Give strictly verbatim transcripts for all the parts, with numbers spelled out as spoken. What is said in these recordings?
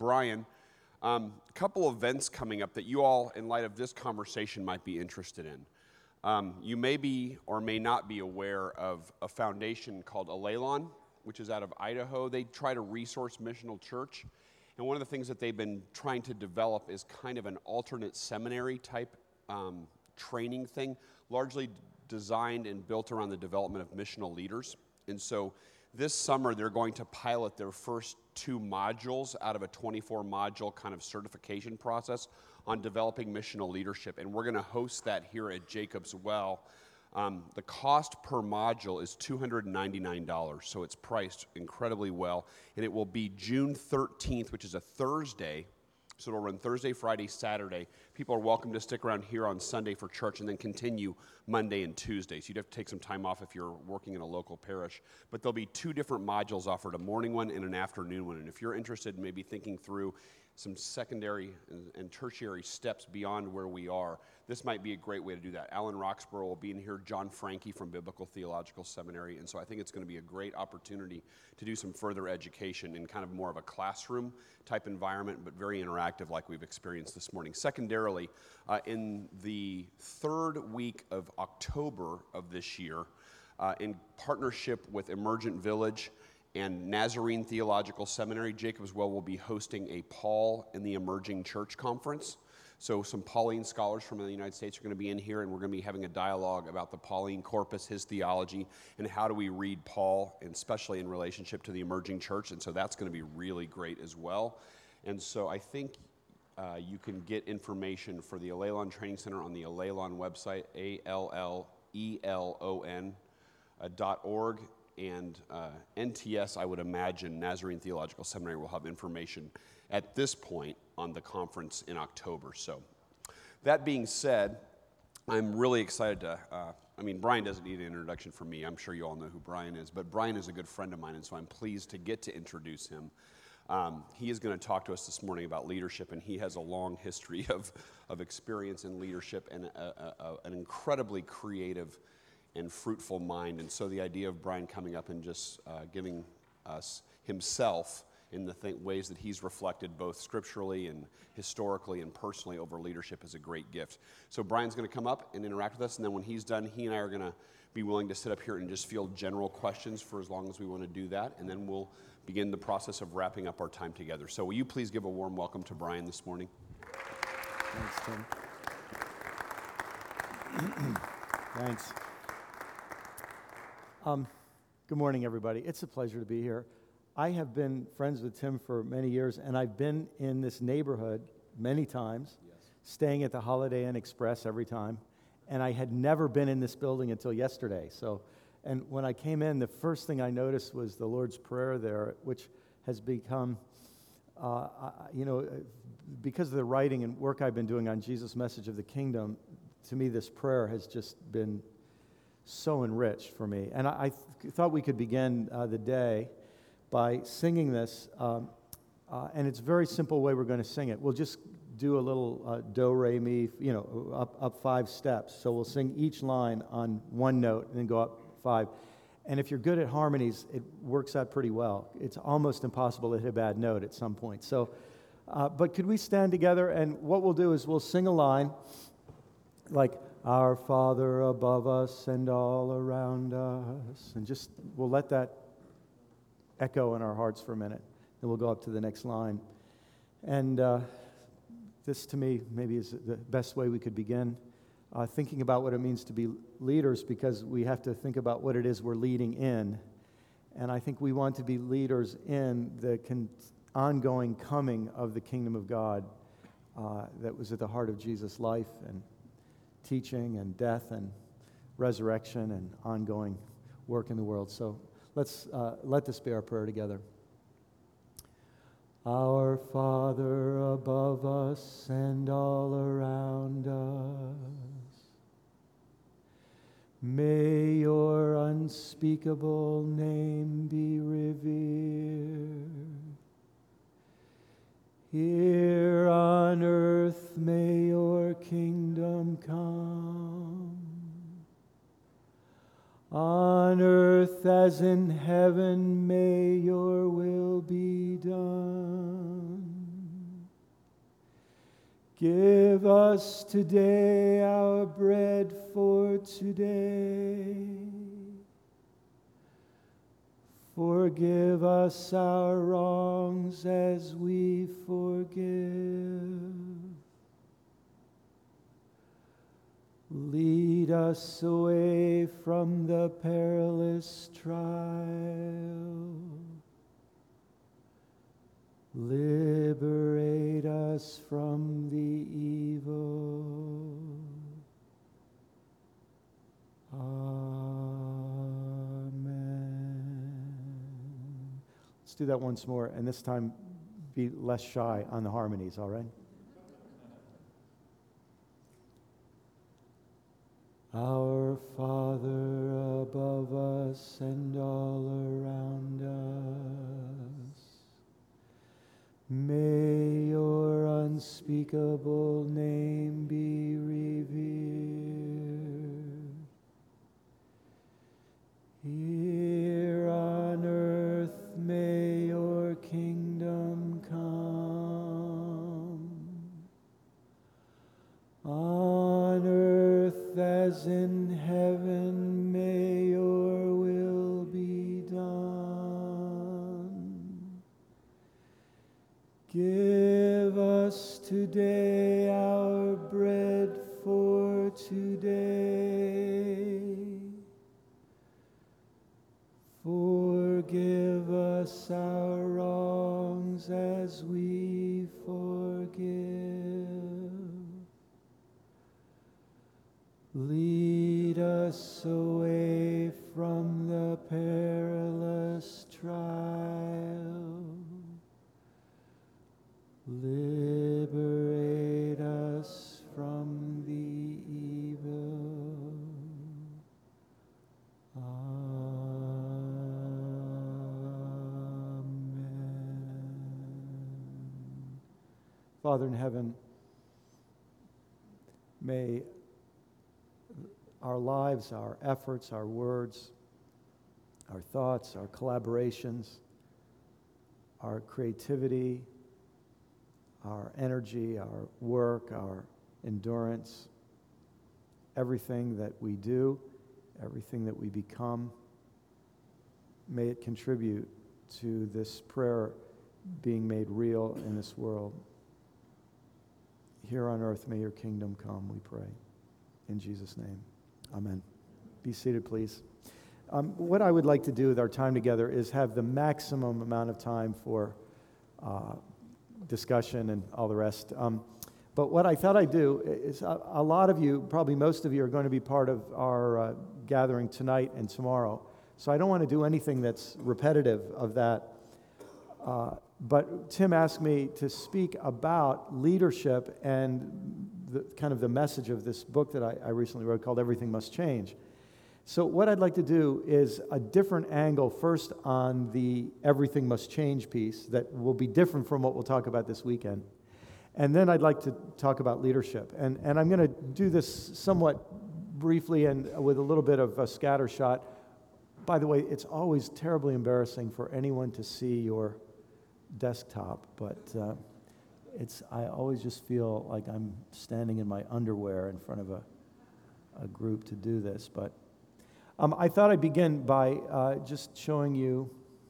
Brian. Um, a couple events coming up that you all, in light of this conversation, might be interested in. Um, you may be or may not be aware of a foundation called Alelon, which is out of Idaho. They try to resource missional church. And one of the things that they've been trying to develop is kind of an alternate seminary type um, training thing, largely designed and built around the development of missional leaders. And so this summer, they're going to pilot their first two modules out of a twenty-four module kind of certification process on developing missional leadership. And we're going to host that here at Jacob's Well. Um, the cost per module is two hundred ninety-nine dollars, so it's priced incredibly well. And it will be June thirteenth, which is a Thursday. So it'll run Thursday, Friday, Saturday. People are welcome to stick around here on Sunday for church and then continue Monday and Tuesday. So you'd have to take some time off if you're working in a local parish. But there'll be two different modules offered, a morning one and an afternoon one. And if you're interested in maybe thinking through some secondary and, and tertiary steps beyond where we are, this might be a great way to do that. Alan Roxborough will be in here, John Frankie from Biblical Theological Seminary, and so I think it's going to be a great opportunity to do some further education in kind of more of a classroom type environment, but very interactive like we've experienced this morning. Secondarily, uh, in the third week of October of this year, uh, in partnership with Emergent Village and Nazarene Theological Seminary, Jacob's Well will be hosting a Paul in the Emerging Church Conference. So some Pauline scholars from the United States are going to be in here, and we're going to be having a dialogue about the Pauline corpus, his theology, and how do we read Paul, and especially in relationship to the emerging church. And so that's going to be really great as well. And so I think uh, you can get information for the Alelon Training Center on the Alelon website, A L L E L O N uh, dot org. And uh, N T S, I would imagine, Nazarene Theological Seminary will have information at this point on the conference in October. So that being said, I'm really excited to, uh, I mean, Brian doesn't need an introduction from me. I'm sure you all know who Brian is, but Brian is a good friend of mine, and so I'm pleased to get to introduce him. Um, he is going to talk to us this morning about leadership, and he has a long history of, of experience in leadership and a, a, a, an incredibly creative and fruitful mind. And so the idea of Brian coming up and just uh, giving us himself in the th- ways that he's reflected both scripturally and historically and personally over leadership is a great gift. So Brian's going to come up and interact with us, and then when he's done, he and I are going to be willing to sit up here and just field general questions for as long as we want to do that, and then we'll begin the process of wrapping up our time together. So will you please give a warm welcome to Brian this morning? Thanks, Tim. Thanks. Um, good morning, everybody. It's a pleasure to be here. I have been friends with Tim for many years, and I've been in this neighborhood many times, yes. Staying at the Holiday Inn Express every time, and I had never been in this building until yesterday. So, and when I came in, the first thing I noticed was the Lord's Prayer there, which has become, uh, you know, because of the writing and work I've been doing on Jesus' message of the kingdom, to me this prayer has just been so enriched for me. And I, I th- thought we could begin uh, the day by singing this, um, uh, and it's a very simple way we're going to sing it. We'll just do a little uh, do, re, mi, you know, up, up five steps. So we'll sing each line on one note and then go up five. And if you're good at harmonies, it works out pretty well. It's almost impossible to hit a bad note at some point. So, uh, but could we stand together? And what we'll do is we'll sing a line like, Our Father above us and all around us. And just, we'll let that echo in our hearts for a minute. Then we'll go up to the next line. And uh, this, to me, maybe is the best way we could begin uh, thinking about what it means to be leaders, because we have to think about what it is we're leading in. And I think we want to be leaders in the con- ongoing coming of the kingdom of God uh, that was at the heart of Jesus' life and teaching and death and resurrection and ongoing work in the world. So let's uh, let this be our prayer together. Our Father above us and all around us, may your unspeakable name be revered. Here on earth may your kingdom come, on earth as in heaven may your will be done. Give us today our bread for today. Forgive us our wrongs as we forgive. Lead us away from the perilous trial. Liberate us from the evil. Amen. Let's do that once more, and this time be less shy on the harmonies, all right? Our Father above us and all around us, may your unspeakable name be revered. Here on earth may your kingdom come. On earth as in heaven, may your will be done. Give us today our bread for today. Forgive us our wrongs as we forgive. Lead us away from the perilous trial. Liberate us from the evil. Amen. Father in heaven, may our lives, our efforts, our words, our thoughts, our collaborations, our creativity, our energy, our work, our endurance, everything that we do, everything that we become, may it contribute to this prayer being made real in this world. Here on earth, may your kingdom come, we pray. In Jesus' name. Amen. Be seated, please. Um, what I would like to do with our time together is have the maximum amount of time for uh, discussion and all the rest. Um, but what I thought I'd do is a, a lot of you, probably most of you, are going to be part of our uh, gathering tonight and tomorrow. So I don't want to do anything that's repetitive of that. Uh, but Tim asked me to speak about leadership and the kind of the message of this book that I, I recently wrote called Everything Must Change. So what I'd like to do is a different angle first on the Everything Must Change piece that will be different from what we'll talk about this weekend. And then I'd like to talk about leadership. And, and I'm going to do this somewhat briefly and with a little bit of a scatter shot. By the way, it's always terribly embarrassing for anyone to see your desktop, but uh, it's I always just feel like I'm standing in my underwear in front of a, a group to do this. But um, I thought I'd begin by uh, just showing you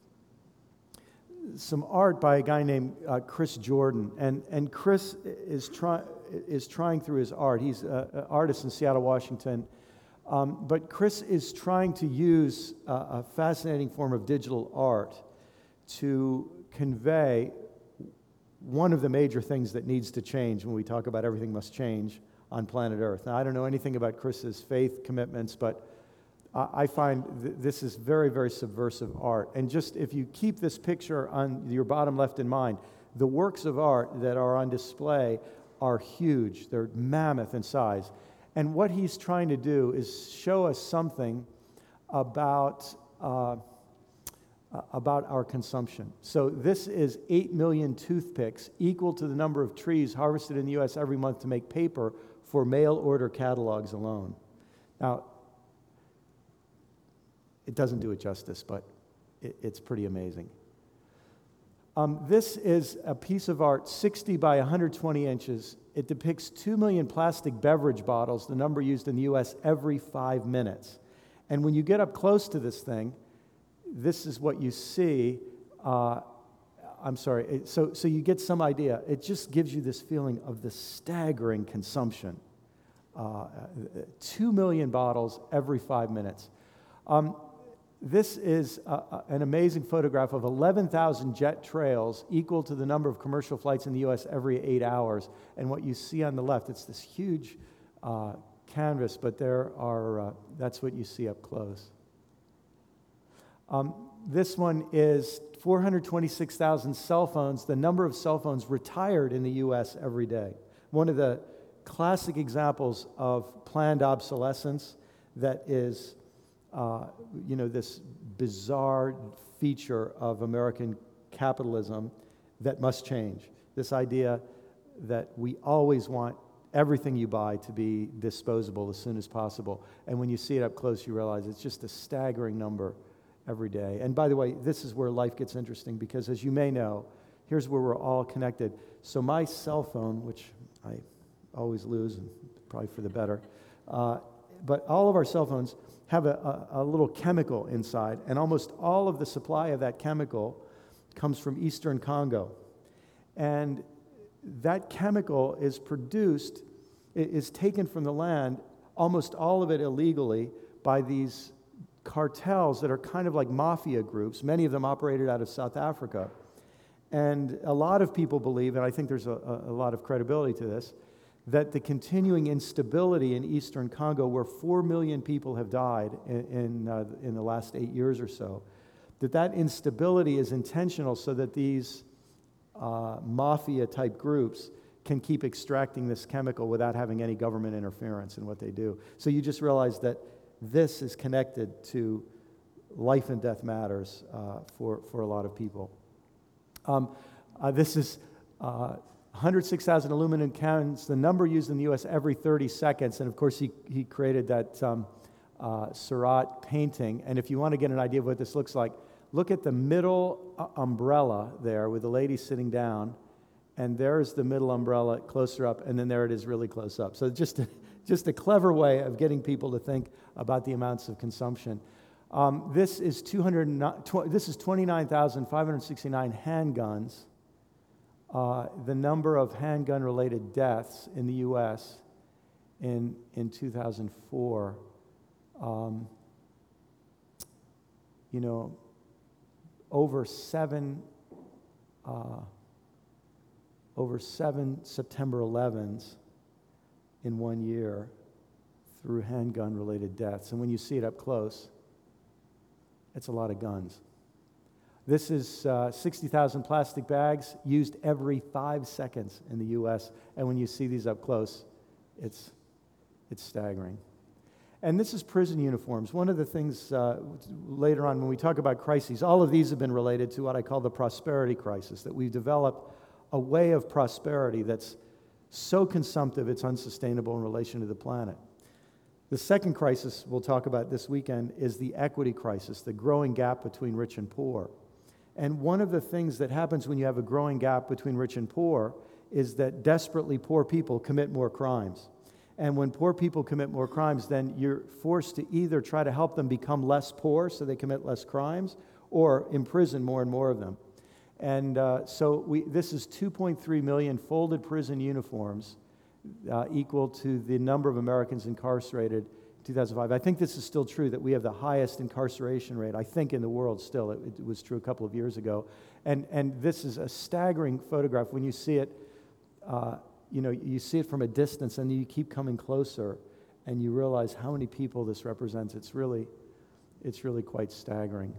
some art by a guy named uh, Chris Jordan. And, and Chris is, try, is trying through his art. He's a, an artist in Seattle, Washington. Um, but Chris is trying to use uh, a fascinating form of digital art to convey one of the major things that needs to change when we talk about everything must change on planet Earth. Now, I don't know anything about Chris's faith commitments, but I find th- this is very, very subversive art. And just if you keep this picture on your bottom left in mind, the works of art that are on display are huge. They're mammoth in size. And what he's trying to do is show us something about uh, about our consumption. So this is eight million toothpicks, equal to the number of trees harvested in the U S every month to make paper for mail order catalogs alone. Now, it doesn't do it justice, but it, it's pretty amazing. Um, this is a piece of art, sixty by one hundred twenty inches, it depicts two million plastic beverage bottles, the number used in the U S every five minutes. And when you get up close to this thing, this is what you see. Uh, I'm sorry, it, so, so you get some idea. It just gives you this feeling of the staggering consumption. Uh, two million bottles every five minutes. Um, this is a, a, an amazing photograph of eleven thousand jet trails, equal to the number of commercial flights in the U S every eight hours. And what you see on the left, it's this huge uh, canvas, but there are, uh, that's what you see up close. Um, this one is four hundred twenty-six thousand cell phones, the number of cell phones retired in the U S every day. One of the classic examples of planned obsolescence that is, uh, you know, this bizarre feature of American capitalism that must change. This idea that we always want everything you buy to be disposable as soon as possible. And when you see it up close, you realize it's just a staggering number every day. And by the way, this is where life gets interesting, because as you may know, here's where we're all connected. So my cell phone, which I always lose, and probably for the better, uh, but all of our cell phones have a, a, a little chemical inside, and almost all of the supply of that chemical comes from Eastern Congo. And that chemical is produced, is taken from the land, almost all of it illegally, by these cartels that are kind of like mafia groups, many of them operated out of South Africa. And a lot of people believe, and I think there's a, a lot of credibility to this, that the continuing instability in Eastern Congo, where four million people have died in, in, uh, in the last eight years or so, that that instability is intentional so that these uh, mafia-type groups can keep extracting this chemical without having any government interference in what they do. So you just realize that this is connected to life and death matters uh, for, for a lot of people. Um, uh, this is uh, one hundred six thousand aluminum cans, the number used in the U S every thirty seconds. And of course, he, he created that um, uh, Seurat painting. And if you want to get an idea of what this looks like, look at the middle uh, umbrella there with the lady sitting down. And there's the middle umbrella closer up, and then there it is really close up. So just a, just a clever way of getting people to think about the amounts of consumption. Um, this is two hundred. Tw- this is twenty-nine thousand five hundred sixty-nine handguns. Uh, the number of handgun-related deaths in the U S in in two thousand four. Um, you know, over seven. Uh, over seven September elevens in one year through handgun-related deaths. And when you see it up close, it's a lot of guns. This is uh, sixty thousand plastic bags used every five seconds in the U S. And when you see these up close, it's, it's staggering. And this is prison uniforms. One of the things uh, later on when we talk about crises, all of these have been related to what I call the prosperity crisis, that we've developed a way of prosperity that's so consumptive it's unsustainable in relation to the planet. The second crisis we'll talk about this weekend is the equity crisis, the growing gap between rich and poor. And one of the things that happens when you have a growing gap between rich and poor is that desperately poor people commit more crimes. And when poor people commit more crimes, then you're forced to either try to help them become less poor so they commit less crimes, or imprison more and more of them. And uh, so we, this is two point three million folded prison uniforms, uh, equal to the number of Americans incarcerated in two thousand five. I think this is still true, that we have the highest incarceration rate, I think, in the world still. It, it was true a couple of years ago. And, and this is a staggering photograph. When you see it, uh, you know, you see it from a distance, and you keep coming closer, and you realize how many people this represents. It's really, it's really quite staggering.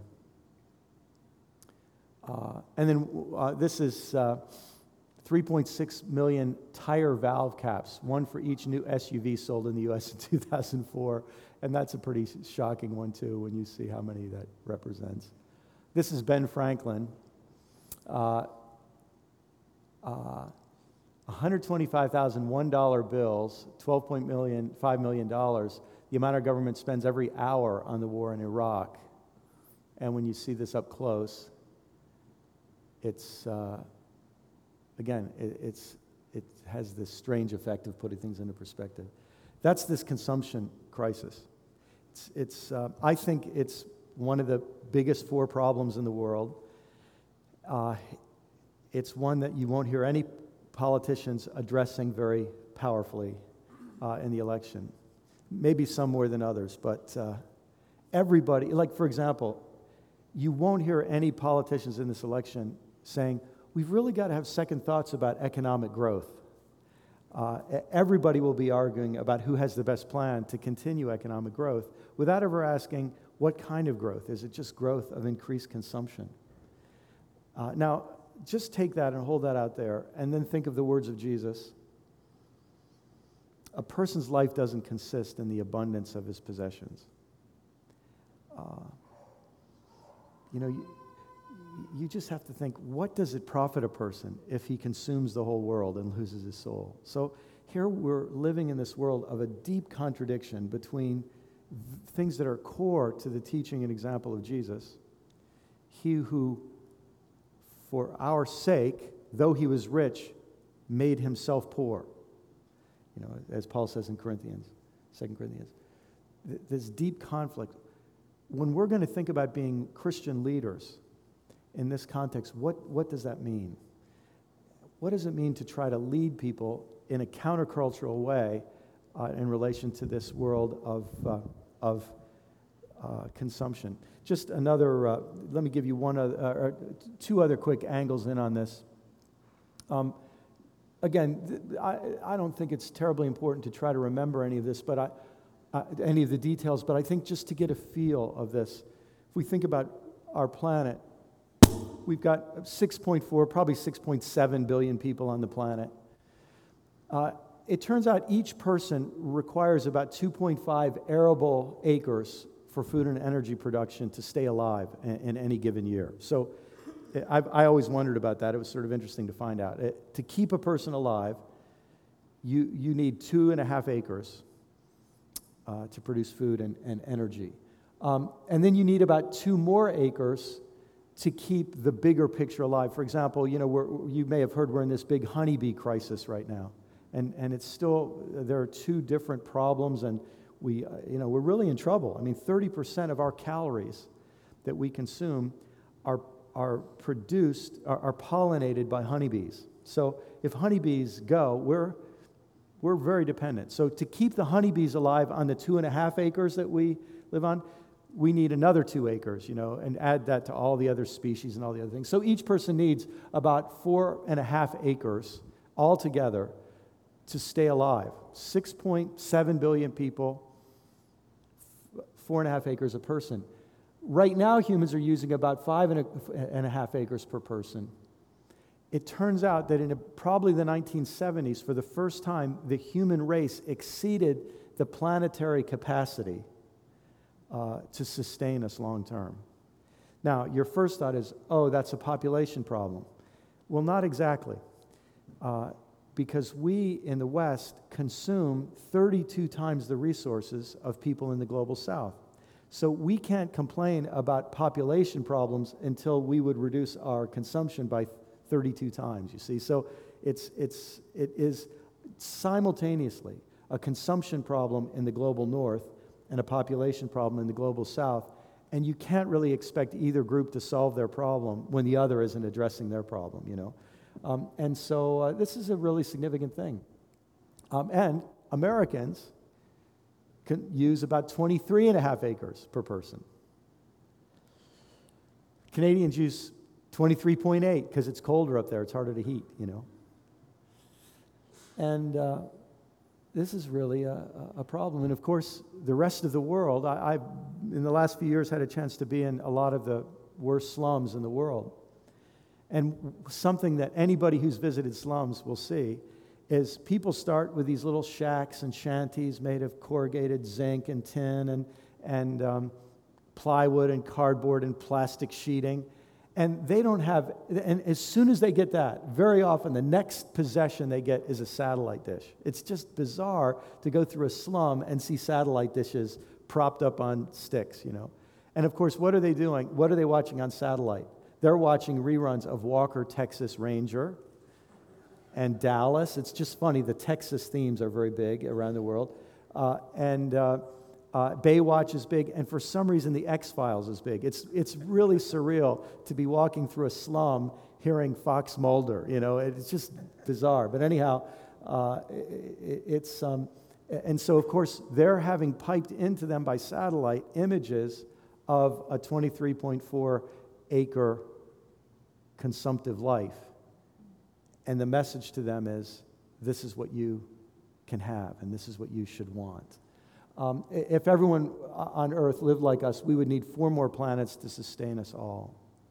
Uh, and then uh, this is uh, three point six million tire valve caps, one for each new S U V sold in the U S in two thousand four. And that's a pretty shocking one, too, when you see how many that represents. This is Ben Franklin. Uh, uh, one hundred twenty-five thousand one dollar bills, twelve point five million dollars, the amount our government spends every hour on the war in Iraq. And when you see this up close, It's, uh, again, it, it's, it has this strange effect of putting things into perspective. That's this consumption crisis. It's, it's uh, I think it's one of the biggest four problems in the world. Uh, it's one that you won't hear any politicians addressing very powerfully uh, in the election. Maybe some more than others, but uh, everybody, like for example, you won't hear any politicians in this election saying, we've really got to have second thoughts about economic growth. Uh, everybody will be arguing about who has the best plan to continue economic growth without ever asking what kind of growth. Is it just growth of increased consumption? Uh, now, just take that and hold that out there, and then think of the words of Jesus. A person's life doesn't consist in the abundance of his possessions. Uh, you know, you, you just have to think, what does it profit a person if he consumes the whole world and loses his soul? So here we're living in this world of a deep contradiction between th- things that are core to the teaching and example of Jesus. He who, for our sake, though he was rich, made himself poor. You know, as Paul says in Corinthians, Second Corinthians. Th- this deep conflict. When we're going to think about being Christian leaders in this context, what, what does that mean? What does it mean to try to lead people in a countercultural way uh, in relation to this world of, uh, of uh, consumption? Just another, uh, let me give you one other, uh, two other quick angles in on this. Um, again, th- I, I don't think it's terribly important to try to remember any of this, but I, uh, any of the details, but I think just to get a feel of this, if we think about our planet, we've got six point four, probably six point seven billion people on the planet. Uh, it turns out each person requires about two point five arable acres for food and energy production to stay alive in, in any given year. So I've, I always wondered about that. It was sort of interesting to find out. It, to keep a person alive, you, you need two and a half acres uh, to produce food and, and energy. Um, and then you need about two more acres to keep the bigger picture alive. For example, you know, we're, you may have heard we're in this big honeybee crisis right now. And, and it's still, there are two different problems, and we, uh, you know, we're really in trouble. I mean, thirty percent of our calories that we consume are, are produced, are, are pollinated by honeybees. So if honeybees go, we're, we're very dependent. So to keep the honeybees alive on the two and a half acres that we live on, we need another two acres, you know, and add that to all the other species and all the other things. So each person needs about four and a half acres altogether to stay alive. six point seven billion people, four and a half acres a person. Right now, humans are using about five and a, and a half acres per person. It turns out that in a, probably the nineteen seventies, for the first time, the human race exceeded the planetary capacity Uh, to sustain us long term. Now, your first thought is, oh, that's a population problem. Well, not exactly. Uh, because we in the West consume thirty-two times the resources of people in the global South. So we can't complain about population problems until we would reduce our consumption by thirty-two times, you see. So it's, it's, it is simultaneously a consumption problem in the global North and a population problem in the global South, and you can't really expect either group to solve their problem when the other isn't addressing their problem, you know. Um, and so uh, this is a really significant thing. Um, and Americans can use about twenty-three and a half acres per person. Canadians use twenty-three point eight because it's colder up there, it's harder to heat, you know. And uh, this is really a, a problem. And of course, the rest of the world, I, I've, in the last few years, had a chance to be in a lot of the worst slums in the world. And something that anybody who's visited slums will see is people start with these little shacks and shanties made of corrugated zinc and tin and, and um, plywood and cardboard and plastic sheeting. And they don't have, and as soon as they get that, very often the next possession they get is a satellite dish. It's just bizarre to go through a slum and see satellite dishes propped up on sticks, you know. And of course, what are they doing? What are they watching on satellite? They're watching reruns of Walker, Texas Ranger, and Dallas. It's just funny. The Texas themes are very big around the world. Uh, and uh, uh, Baywatch is big. And for some reason, the X-Files is big. It's, it's really surreal to be walking through a slum hearing Fox Mulder. You know, it's just bizarre. But anyhow, uh, it, it's... Um, and so, of course, they're having piped into them by satellite images of a twenty-three point four acre consumptive life. And the message to them is, this is what you can have, and this is what you should want. Um, if everyone on Earth lived like us, we would need four more planets to sustain us all.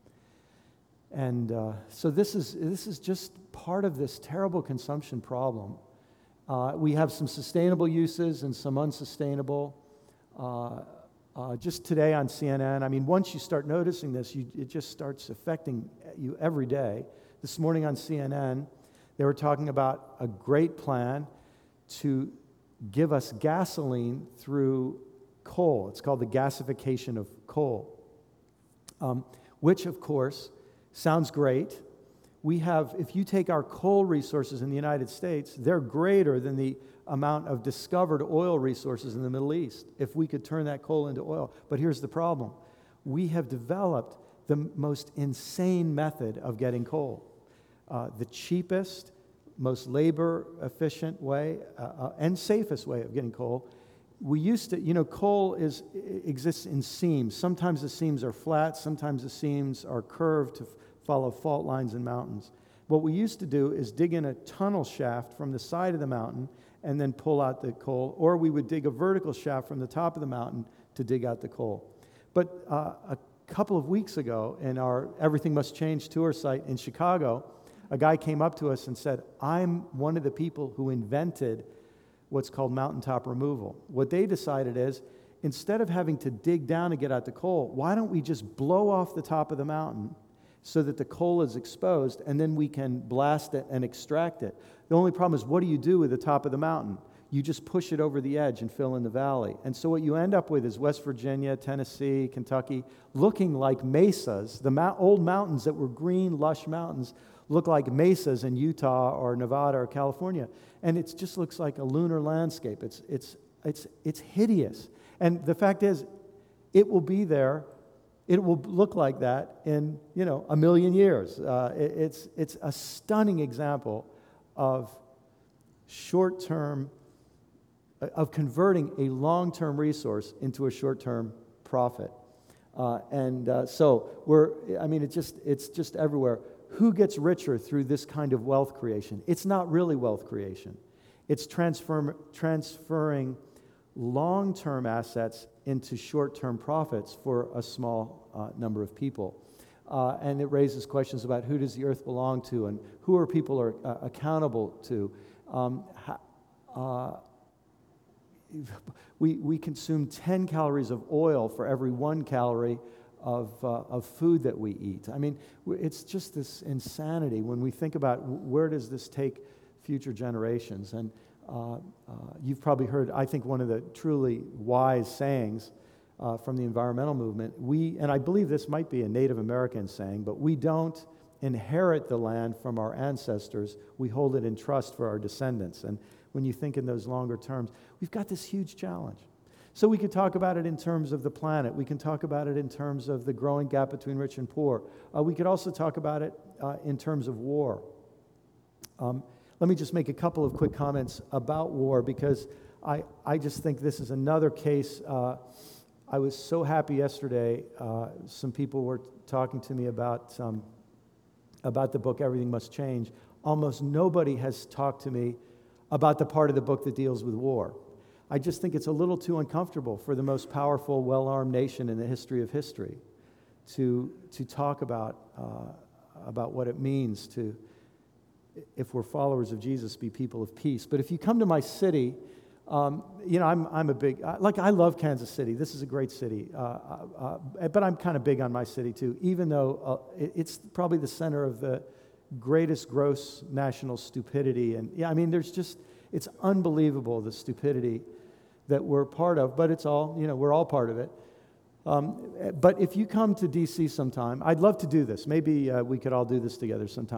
And uh, so this is, this is just part of this terrible consumption problem. Uh, we have some sustainable uses and some unsustainable. Uh, uh, just today on C N N, I mean, once you start noticing this, you, it just starts affecting you every day. This morning on C N N, they were talking about a great plan to give us gasoline through coal. It's called the gasification of coal, um, which, of course, sounds great. We have, if you take our coal resources in the United States, they're greater than the amount of discovered oil resources in the Middle East, if we could turn that coal into oil. But here's the problem. We have developed the most insane method of getting coal. Uh, the cheapest, most labor-efficient way uh, uh, and safest way of getting coal. We used to, you know, coal is exists in seams. Sometimes the seams are flat, sometimes the seams are curved to follow fault lines and mountains. What we used to do is dig in a tunnel shaft from the side of the mountain and then pull out the coal, or we would dig a vertical shaft from the top of the mountain to dig out the coal. But uh, a couple of weeks ago, in our Everything Must Change tour site in Chicago, a guy came up to us and said, I'm one of the people who invented what's called mountaintop removal. What they decided is, instead of having to dig down to get out the coal, why don't we just blow off the top of the mountain so that the coal is exposed, and then we can blast it and extract it. The only problem is, what do you do with the top of the mountain? You just push it over the edge and fill in the valley. And so what you end up with is West Virginia, Tennessee, Kentucky, looking like mesas. The mo- old mountains that were green, lush mountains look like mesas in Utah or Nevada or California. And it just looks like a lunar landscape. It's, it's, it's, it's hideous. And the fact is, it will be there. It will look like that in, you know, a million years. Uh, it, it's, it's a stunning example of short-term, of converting a long-term resource into a short-term profit. Uh, and uh, so we're, I mean, it's just, it's just everywhere. Who gets richer through this kind of wealth creation? It's not really wealth creation. It's transfer, transferring long-term assets into short-term profits for a small uh, number of people. Uh, and it raises questions about who does the earth belong to and who are people are uh, accountable to. Um, uh, we, we consume ten calories of oil for every one calorie of, uh, of food that we eat. I mean, it's just this insanity when we think about where does this take future generations. And Uh, uh, you've probably heard, I think, one of the truly wise sayings uh, from the environmental movement. We, and I believe this might be a Native American saying, but we don't inherit the land from our ancestors. We hold it in trust for our descendants. And when you think in those longer terms, we've got this huge challenge. So we could talk about it in terms of the planet. We can talk about it in terms of the growing gap between rich and poor. Uh, we could also talk about it uh, in terms of war. Um, Let me just make a couple of quick comments about war, because I, I just think this is another case. Uh, I was so happy yesterday. Uh, some people were talking to me about, um, about the book, Everything Must Change. Almost nobody has talked to me about the part of the book that deals with war. I just think it's a little too uncomfortable for the most powerful, well-armed nation in the history of history to, to talk about, uh, about what it means to, if we're followers of Jesus, be people of peace. But if you come to my city, um, you know, I'm, I'm a big, like I love Kansas City. This is a great city. Uh, uh, but I'm kind of big on my city too, even though uh, it's probably the center of the greatest gross national stupidity. And yeah, I mean, there's just, it's unbelievable the stupidity that we're part of, but it's all, you know, we're all part of it. Um, but if you come to D C sometime, I'd love to do this. Maybe uh, we could all do this together sometime.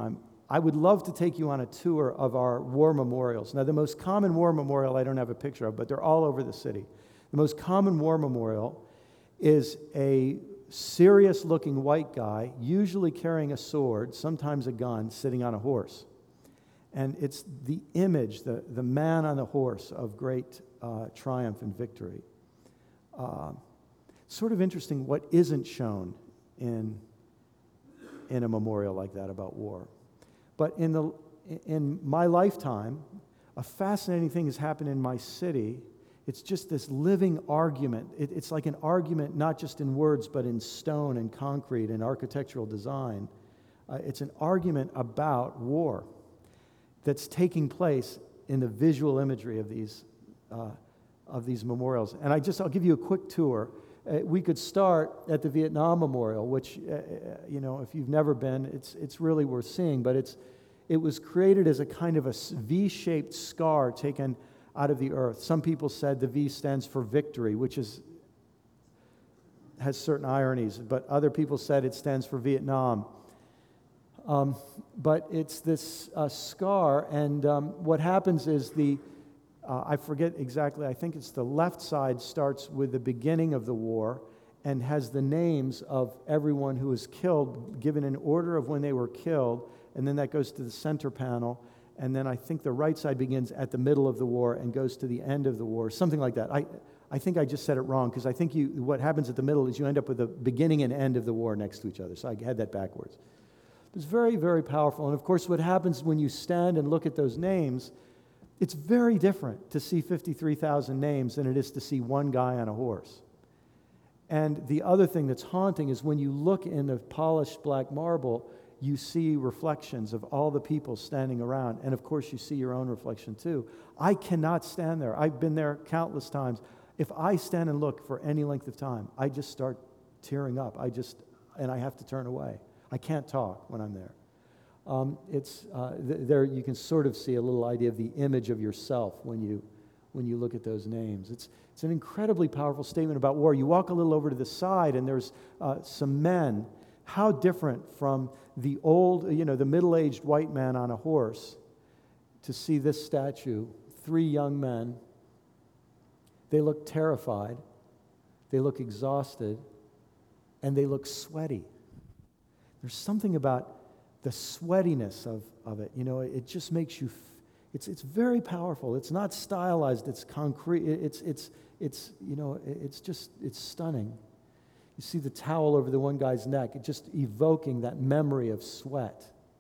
I would love to take you on a tour of our war memorials. Now, the most common war memorial I don't have a picture of, but they're all over the city. The most common war memorial is a serious-looking white guy, usually carrying a sword, sometimes a gun, sitting on a horse. And it's the image, the, the man on the horse of great uh, triumph and victory. Uh, sort of interesting what isn't shown in, in a memorial like that about war. But in, the, in my lifetime, a fascinating thing has happened in my city. It's just this living argument. It, it's like an argument not just in words, but in stone and concrete and architectural design. Uh, it's an argument about war that's taking place in the visual imagery of these, uh, of these memorials. And I just, I'll give you a quick tour. Uh, we could start at the Vietnam Memorial, which, uh, you know, if you've never been, it's, it's really worth seeing, but it's, it was created as a kind of a V-shaped scar taken out of the earth. Some people said the V stands for victory, which is has certain ironies, but other people said it stands for Vietnam. Um, but it's this uh, scar, and um, what happens is the, uh, I forget exactly, I think it's the left side starts with the beginning of the war and has the names of everyone who was killed, given an order of when they were killed, and then that goes to the center panel. And then I think the right side begins at the middle of the war and goes to the end of the war, something like that. I, I think I just said it wrong, because I think you, what happens at the middle is you end up with the beginning and end of the war next to each other. So I had that backwards. It's very, very powerful. And of course, what happens when you stand and look at those names, it's very different to see fifty-three thousand names than it is to see one guy on a horse. And the other thing that's haunting is when you look in the polished black marble, you see reflections of all the people standing around. And of course, you see your own reflection too. I cannot stand there. I've been there countless times. If I stand and look for any length of time, I just start tearing up. I just, and I have to turn away. I can't talk when I'm there. Um, it's uh, th- there. You can sort of see a little idea of the image of yourself when you when you look at those names. It's it's an incredibly powerful statement about war. You walk a little over to the side, and there's uh, some men. How different from the old, you know, the middle-aged white man on a horse to see this statue, three young men. They look terrified, they look exhausted, and they look sweaty. There's something about the sweatiness of, of it. You know, it just makes you, f- it's it's very powerful. It's not stylized, it's concrete, it's, it's, it's you know, it's just, it's stunning. You see the towel over the one guy's neck, it just evoking that memory of sweat.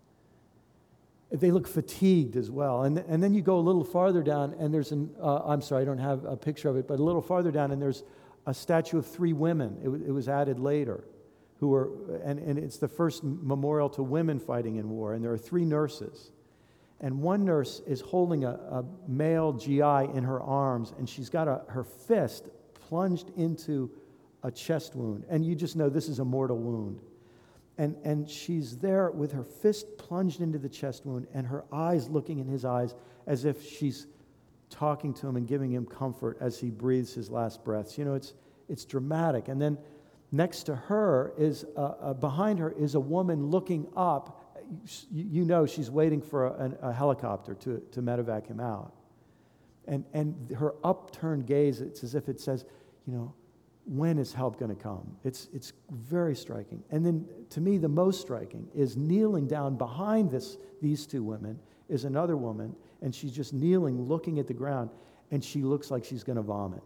They look fatigued as well. And, and then you go a little farther down, and there's an, uh, I'm sorry, I don't have a picture of it, but a little farther down, and there's a statue of three women. It, it was added later, who were, and, and it's the first memorial to women fighting in war, and there are three nurses. And one nurse is holding a, a male G I in her arms, and she's got a, her fist plunged into a chest wound, and you just know this is a mortal wound. And, and she's there with her fist plunged into the chest wound and her eyes looking in his eyes as if she's talking to him and giving him comfort as he breathes his last breaths. You know, it's it's dramatic. And then next to her is, uh, uh, behind her is a woman looking up. You, you know she's waiting for a, a helicopter to, to medevac him out. And, and her upturned gaze, it's as if it says, you know, when is help going to come? It's it's very striking. And then, to me, the most striking is kneeling down behind this these two women is another woman, and she's just kneeling, looking at the ground, and she looks like she's going to vomit.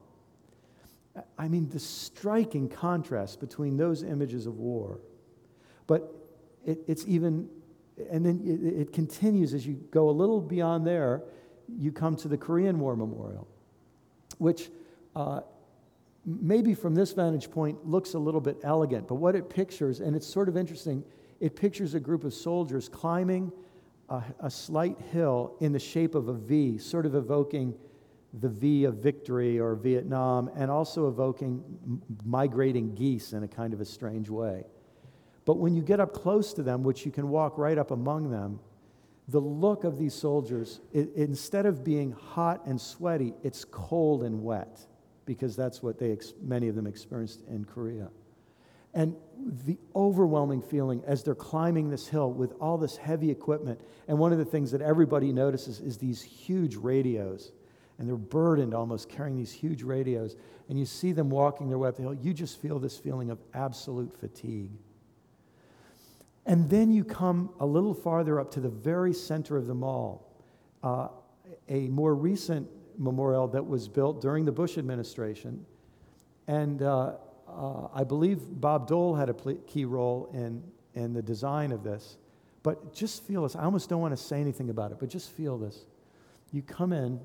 I mean, the striking contrast between those images of war. But it, it's even, and then it, it continues as you go a little beyond there, you come to the Korean War Memorial, which uh, maybe from this vantage point looks a little bit elegant, but what it pictures, and it's sort of interesting, it pictures a group of soldiers climbing a, a slight hill in the shape of a V, sort of evoking the V of victory or Vietnam, and also evoking m- migrating geese in a kind of a strange way. But when you get up close to them, which you can walk right up among them, the look of these soldiers, it, instead of being hot and sweaty, it's cold and wet, because that's what they many of them experienced in Korea. And the overwhelming feeling as they're climbing this hill with all this heavy equipment. And one of the things that everybody notices is these huge radios. And they're burdened almost carrying these huge radios. And you see them walking their way up the hill. You just feel this feeling of absolute fatigue. And then you come a little farther up to the very center of the mall. Uh, a more recent memorial that was built during the Bush administration. And uh, uh, I believe Bob Dole had a pl- key role in, in the design of this. But just feel this. I almost don't want to say anything about it, but just feel this. You come in.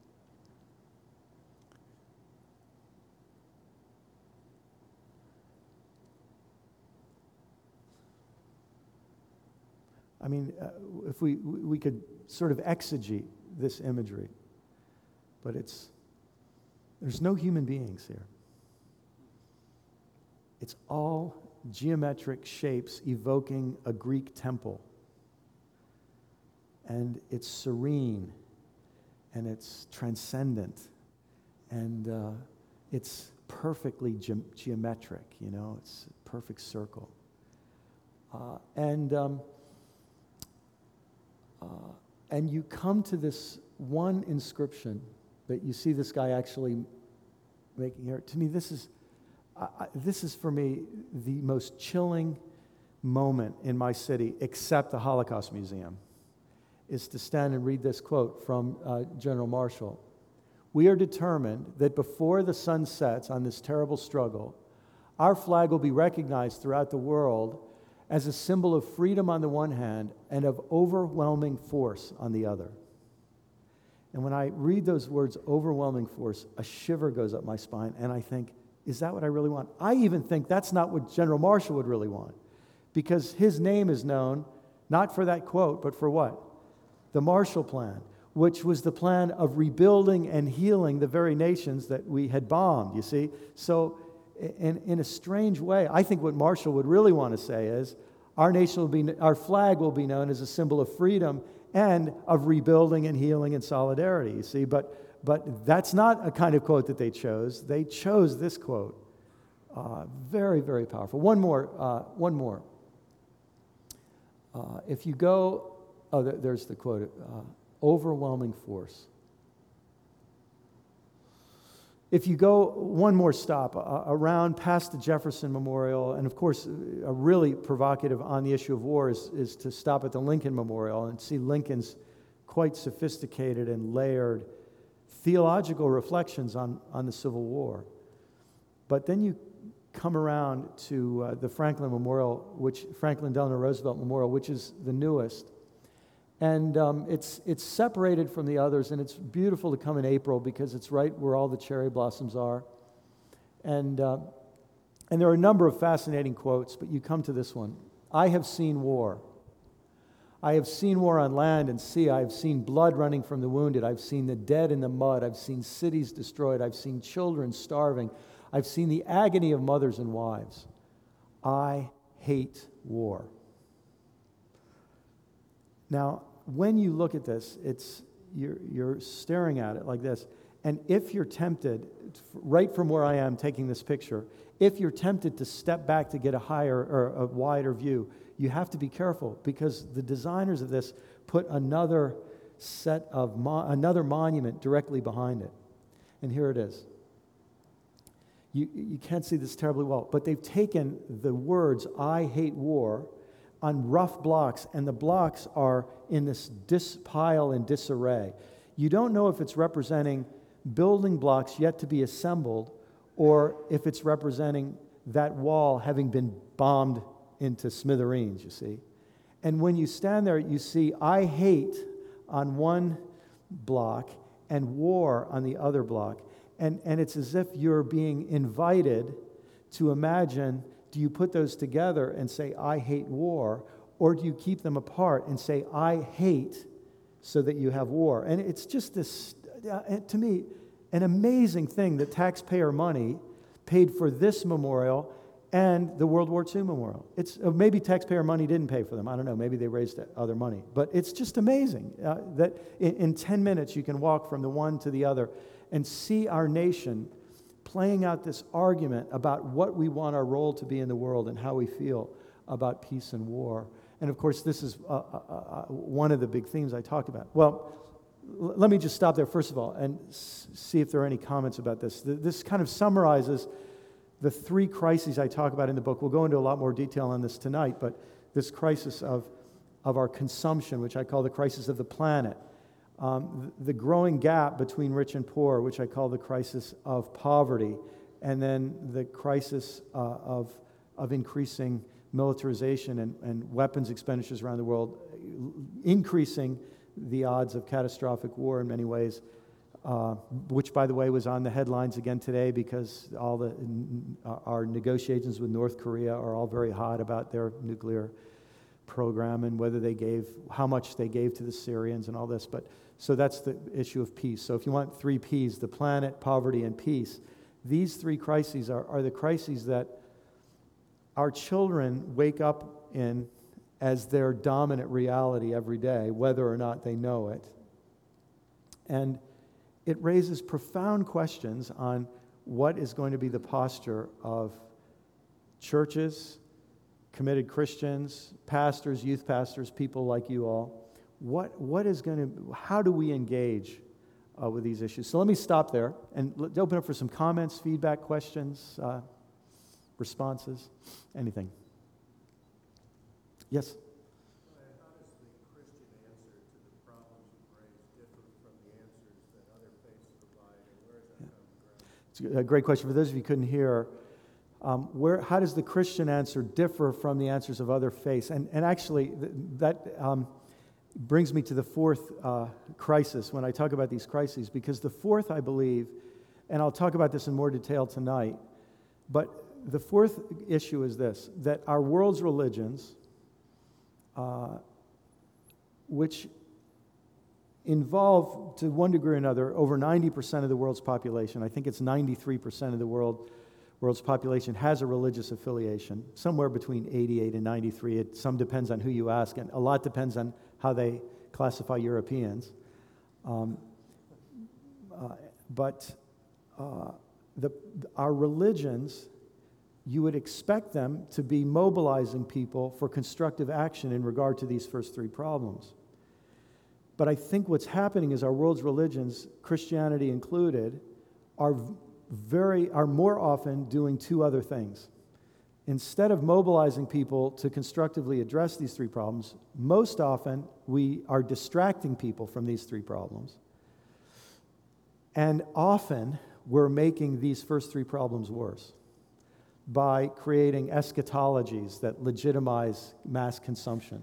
I mean, uh, if we we could sort of exegete this imagery, but it's, there's no human beings here. It's all geometric shapes evoking a Greek temple. And it's serene, and it's transcendent, and uh, it's perfectly ge- geometric, you know, it's a perfect circle. Uh, and um, uh, and you come to this one inscription that you see this guy actually making here. To me, this is I, I, this is for me the most chilling moment in my city, except the Holocaust Museum, is to stand and read this quote from uh, General Marshall. "We are determined that before the sun sets on this terrible struggle, our flag will be recognized throughout the world as a symbol of freedom on the one hand and of overwhelming force on the other." And when I read those words, overwhelming force, a shiver goes up my spine, and I think, is that what I really want? I even think that's not what General Marshall would really want, because his name is known not for that quote, but for what? The Marshall Plan, which was the plan of rebuilding and healing the very nations that we had bombed, you see? So in, in a strange way, I think what Marshall would really want to say is, our nation will be, our flag will be known as a symbol of freedom and of rebuilding and healing and solidarity, you see? But, but that's not a kind of quote that they chose. They chose this quote. Uh, very, very powerful. One more, uh, one more. Uh, if you go, oh, there, there's the quote, uh, overwhelming force. If you go one more stop uh, around past the Jefferson Memorial, and of course, a really provocative on the issue of war is, is to stop at the Lincoln Memorial and see Lincoln's quite sophisticated and layered theological reflections on, on the Civil War. But then you come around to uh, the Franklin Memorial, which Franklin Delano Roosevelt Memorial, which is the newest. And um, it's it's separated from the others, and it's beautiful to come in April because it's right where all the cherry blossoms are. And uh, and there are a number of fascinating quotes, but you come to this one. "I have seen war. I have seen war on land and sea. I have seen blood running from the wounded. I've seen the dead in the mud. I've seen cities destroyed. I've seen children starving. I've seen the agony of mothers and wives. I hate war." Now, when you look at this, it's you're, you're staring at it like this. And if you're tempted, right from where I am taking this picture, if you're tempted to step back to get a higher or a wider view, you have to be careful because the designers of this put another set of, mo- another monument directly behind it. And here it is. You, you can't see this terribly well, but they've taken the words, "I hate war," on rough blocks, and the blocks are in this dis pile and disarray. You don't know if it's representing building blocks yet to be assembled or if it's representing that wall having been bombed into smithereens, you see. And when you stand there, you see "I hate" on one block and "war" on the other block. And, and it's as if you're being invited to imagine, do you put those together and say, "I hate war," or do you keep them apart and say, "I hate," so that you have war? And it's just this, uh, to me, an amazing thing that taxpayer money paid for this memorial and the World War Two memorial. It's uh, maybe taxpayer money didn't pay for them. I don't know. Maybe they raised other money. But it's just amazing uh, that in, in ten minutes you can walk from the one to the other and see our nation playing out this argument about what we want our role to be in the world and how we feel about peace and war. And of course, this is uh, uh, uh, one of the big themes I talked about. Well, l- let me just stop there first of all and s- see if there are any comments about this. Th- this kind of summarizes the three crises I talk about in the book. We'll go into a lot more detail on this tonight, but this crisis of, of our consumption, which I call the crisis of the planet, um, the, the growing gap between rich and poor, which I call the crisis of poverty, and then the crisis uh, of, of increasing militarization and, and weapons expenditures around the world, increasing the odds of catastrophic war in many ways, uh, which, by the way, was on the headlines again today because all the our negotiations with North Korea are all very hot about their nuclear program and whether they gave, how much they gave to the Syrians and all this. But so that's the issue of peace. So if you want three P's, the planet, poverty, and peace, these three crises are, are the crises that our children wake up in as their dominant reality every day, whether or not they know it. And it raises profound questions on what is going to be the posture of churches, committed Christians, pastors, youth pastors, people like you all. What, what is going to, how do we engage uh, with these issues? So let me stop there and let, open up for some comments, feedback, questions, uh, responses, anything. Yes? How does the Christian answer to the problems you've raised differ from the answers that other faiths provide, and where is that coming from? It's a great question. For those of you who couldn't hear, um, where, how does the Christian answer differ from the answers of other faiths? And, and actually, th- that um, brings me to the fourth uh, crisis when I talk about these crises, because the fourth, I believe, and I'll talk about this in more detail tonight, but the fourth issue is this, that our world's religions, uh, which involve, to one degree or another, over ninety percent of the world's population, I think it's ninety-three percent of the world, world's population has a religious affiliation, somewhere between eighty-eight and ninety-three. It, some depends on who you ask, and a lot depends on how they classify Europeans. Um, uh, but uh, the, our religions, you would expect them to be mobilizing people for constructive action in regard to these first three problems. But I think what's happening is our world's religions, Christianity included, are very are more often doing two other things. Instead of mobilizing people to constructively address these three problems, most often we are distracting people from these three problems. And often we're making these first three problems worse by creating eschatologies that legitimize mass consumption,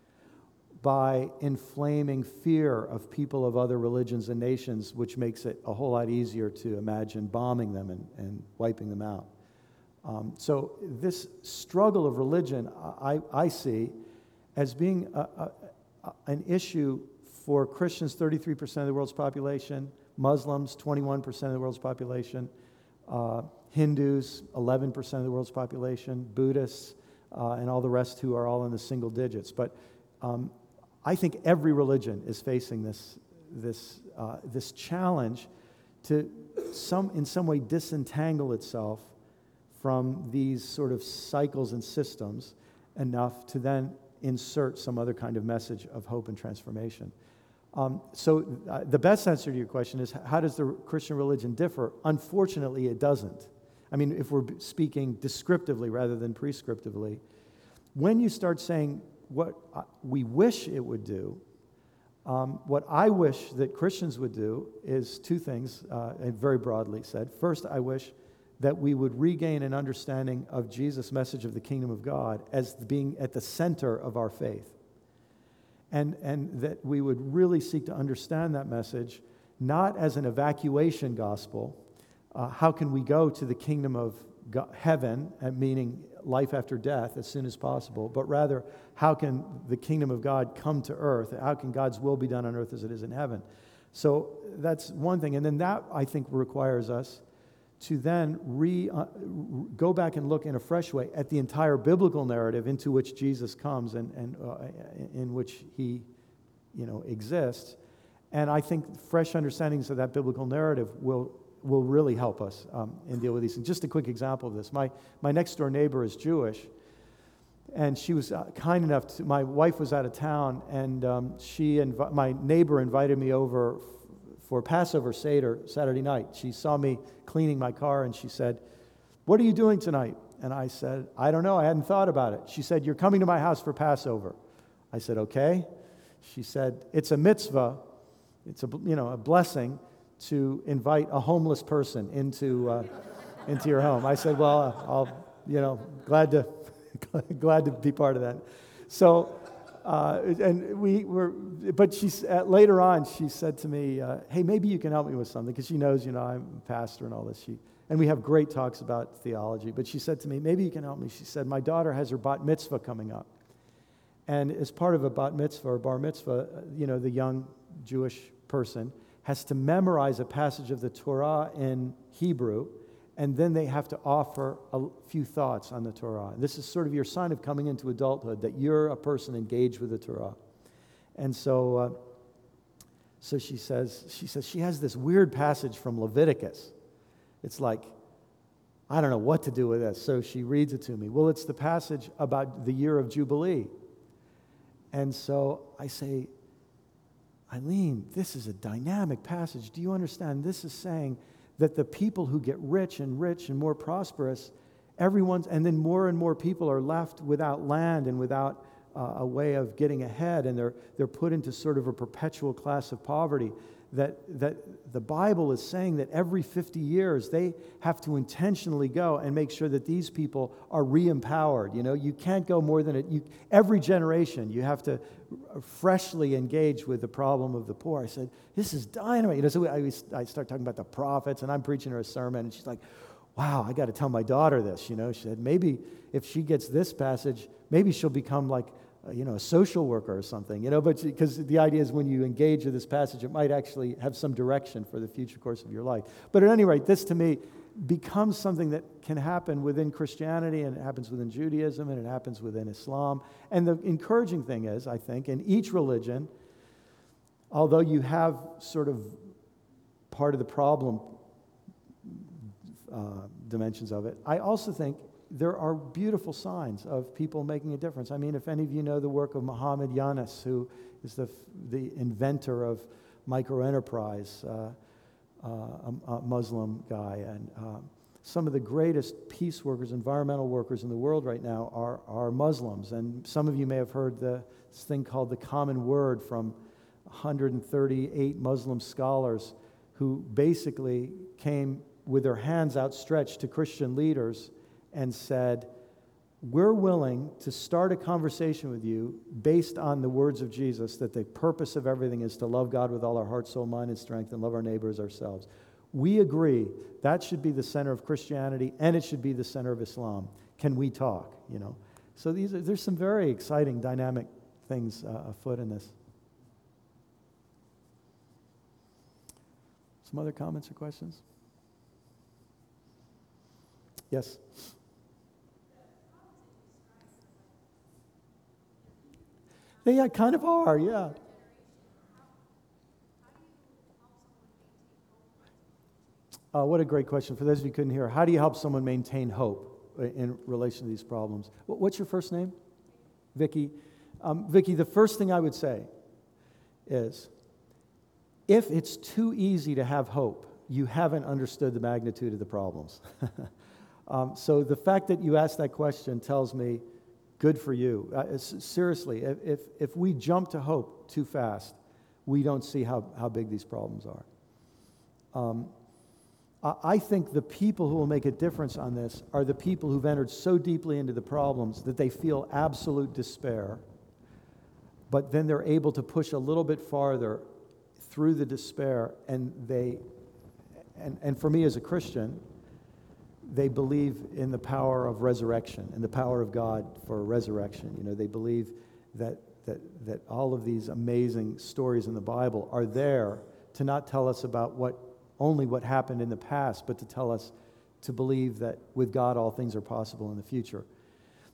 by inflaming fear of people of other religions and nations, which makes it a whole lot easier to imagine bombing them and, and wiping them out. Um, so this struggle of religion, I, I see as being a, a, a, an issue for Christians, thirty-three percent of the world's population, Muslims, twenty-one percent of the world's population, uh, Hindus, eleven percent of the world's population, Buddhists, uh, and all the rest who are all in the single digits. But um, I think every religion is facing this, this, uh, this challenge to some, in some way disentangle itself from these sort of cycles and systems enough to then insert some other kind of message of hope and transformation. Um, so uh, the best answer to your question is, how does the Christian religion differ? Unfortunately, it doesn't. I mean, if we're speaking descriptively rather than prescriptively, when you start saying what we wish it would do, um, what I wish that Christians would do is two things, uh, and very broadly said. First, I wish that we would regain an understanding of Jesus' message of the kingdom of God as being at the center of our faith. And, and that we would really seek to understand that message not as an evacuation gospel. Uh, how can we go to the kingdom of God, heaven, uh, meaning life after death, as soon as possible, but rather, how can the kingdom of God come to earth? How can God's will be done on earth as it is in heaven? So that's one thing. And then that, I think, requires us to then re, uh, go back and look in a fresh way at the entire biblical narrative into which Jesus comes and, and uh, in which he, you know, exists. And I think fresh understandings of that biblical narrative will will really help us um, and deal with these things. Just a quick example of this. My, my next door neighbor is Jewish, and she was uh, kind enough to, my wife was out of town, and um, she invi- my neighbor invited me over f- for Passover Seder Saturday night. She saw me cleaning my car, and she said, "What are you doing tonight?" And I said, "I don't know, I hadn't thought about it." She said, "You're coming to my house for Passover." I said, "Okay." She said, "It's a mitzvah, it's a, you know, a blessing to invite a homeless person into uh, into your home." I said, "Well, I'll, you know, glad to glad to be part of that." So, uh, and we were, but she uh, later on she said to me, uh, "Hey, maybe you can help me with something," because she knows, you know, I'm a pastor and all this. She and we have great talks about theology. But she said to me, "Maybe you can help me." She said, "My daughter has her bat mitzvah coming up, and as part of a bat mitzvah or bar mitzvah, you know, the young Jewish person has to memorize a passage of the Torah in Hebrew, and then they have to offer a few thoughts on the Torah. And this is sort of your sign of coming into adulthood, that you're a person engaged with the Torah." And so, uh, so she says, she says she has this weird passage from Leviticus. It's like, I don't know what to do with this. So she reads it to me. Well, it's the passage about the year of Jubilee. And so I say, "Eileen, this is a dynamic passage. Do you understand? This is saying that the people who get rich and rich and more prosperous, everyone's, and then more and more people are left without land and without uh, a way of getting ahead, and they're they're put into sort of a perpetual class of poverty. That that the Bible is saying that every fifty years they have to intentionally go and make sure that these people are re-empowered. You know, you can't go more than it. You, every generation, you have to freshly engage with the problem of the poor." I said, "This is dynamite." You know, so I, I start talking about the prophets, and I'm preaching her a sermon, and she's like, "Wow, I got to tell my daughter this." You know, she said, "Maybe if she gets this passage, maybe she'll become like, uh, you know, a social worker or something." You know, but because the idea is when you engage with this passage, it might actually have some direction for the future course of your life. But at any rate, this to me becomes something that can happen within Christianity, and it happens within Judaism, and it happens within Islam. And the encouraging thing is, I think, in each religion, although you have sort of part of the problem uh, dimensions of it, I also think there are beautiful signs of people making a difference. I mean, if any of you know the work of Muhammad Yunus, who is the the inventor of microenterprise, uh, uh, a, a Muslim guy, and uh, some of the greatest peace workers, environmental workers in the world right now are, are Muslims. And some of you may have heard the, this thing called the Common Word from one hundred thirty-eight Muslim scholars who basically came with their hands outstretched to Christian leaders and said, "We're willing to start a conversation with you based on the words of Jesus, that the purpose of everything is to love God with all our heart, soul, mind, and strength, and love our neighbor as ourselves. We agree that should be the center of Christianity, and it should be the center of Islam. Can we talk?" You know, so these are, there's some very exciting, dynamic things uh, afoot in this. Some other comments or questions? Yes. They uh, kind of are, yeah. Uh, what a great question. For those of you who couldn't hear, how do you help someone maintain hope in relation to these problems? What's your first name? Vicky. Um, Vicky, the first thing I would say is, if it's too easy to have hope, you haven't understood the magnitude of the problems. um, so the fact that you asked that question tells me, good for you. Uh, seriously, if, if if we jump to hope too fast, we don't see how, how big these problems are. Um, I think the people who will make a difference on this are the people who've entered so deeply into the problems that they feel absolute despair, but then they're able to push a little bit farther through the despair, and they, and, and for me as a Christian, they believe in the power of resurrection and the power of God for resurrection. You know, they believe that that that all of these amazing stories in the Bible are there to not tell us about what only what happened in the past, but to tell us to believe that with God all things are possible in the future.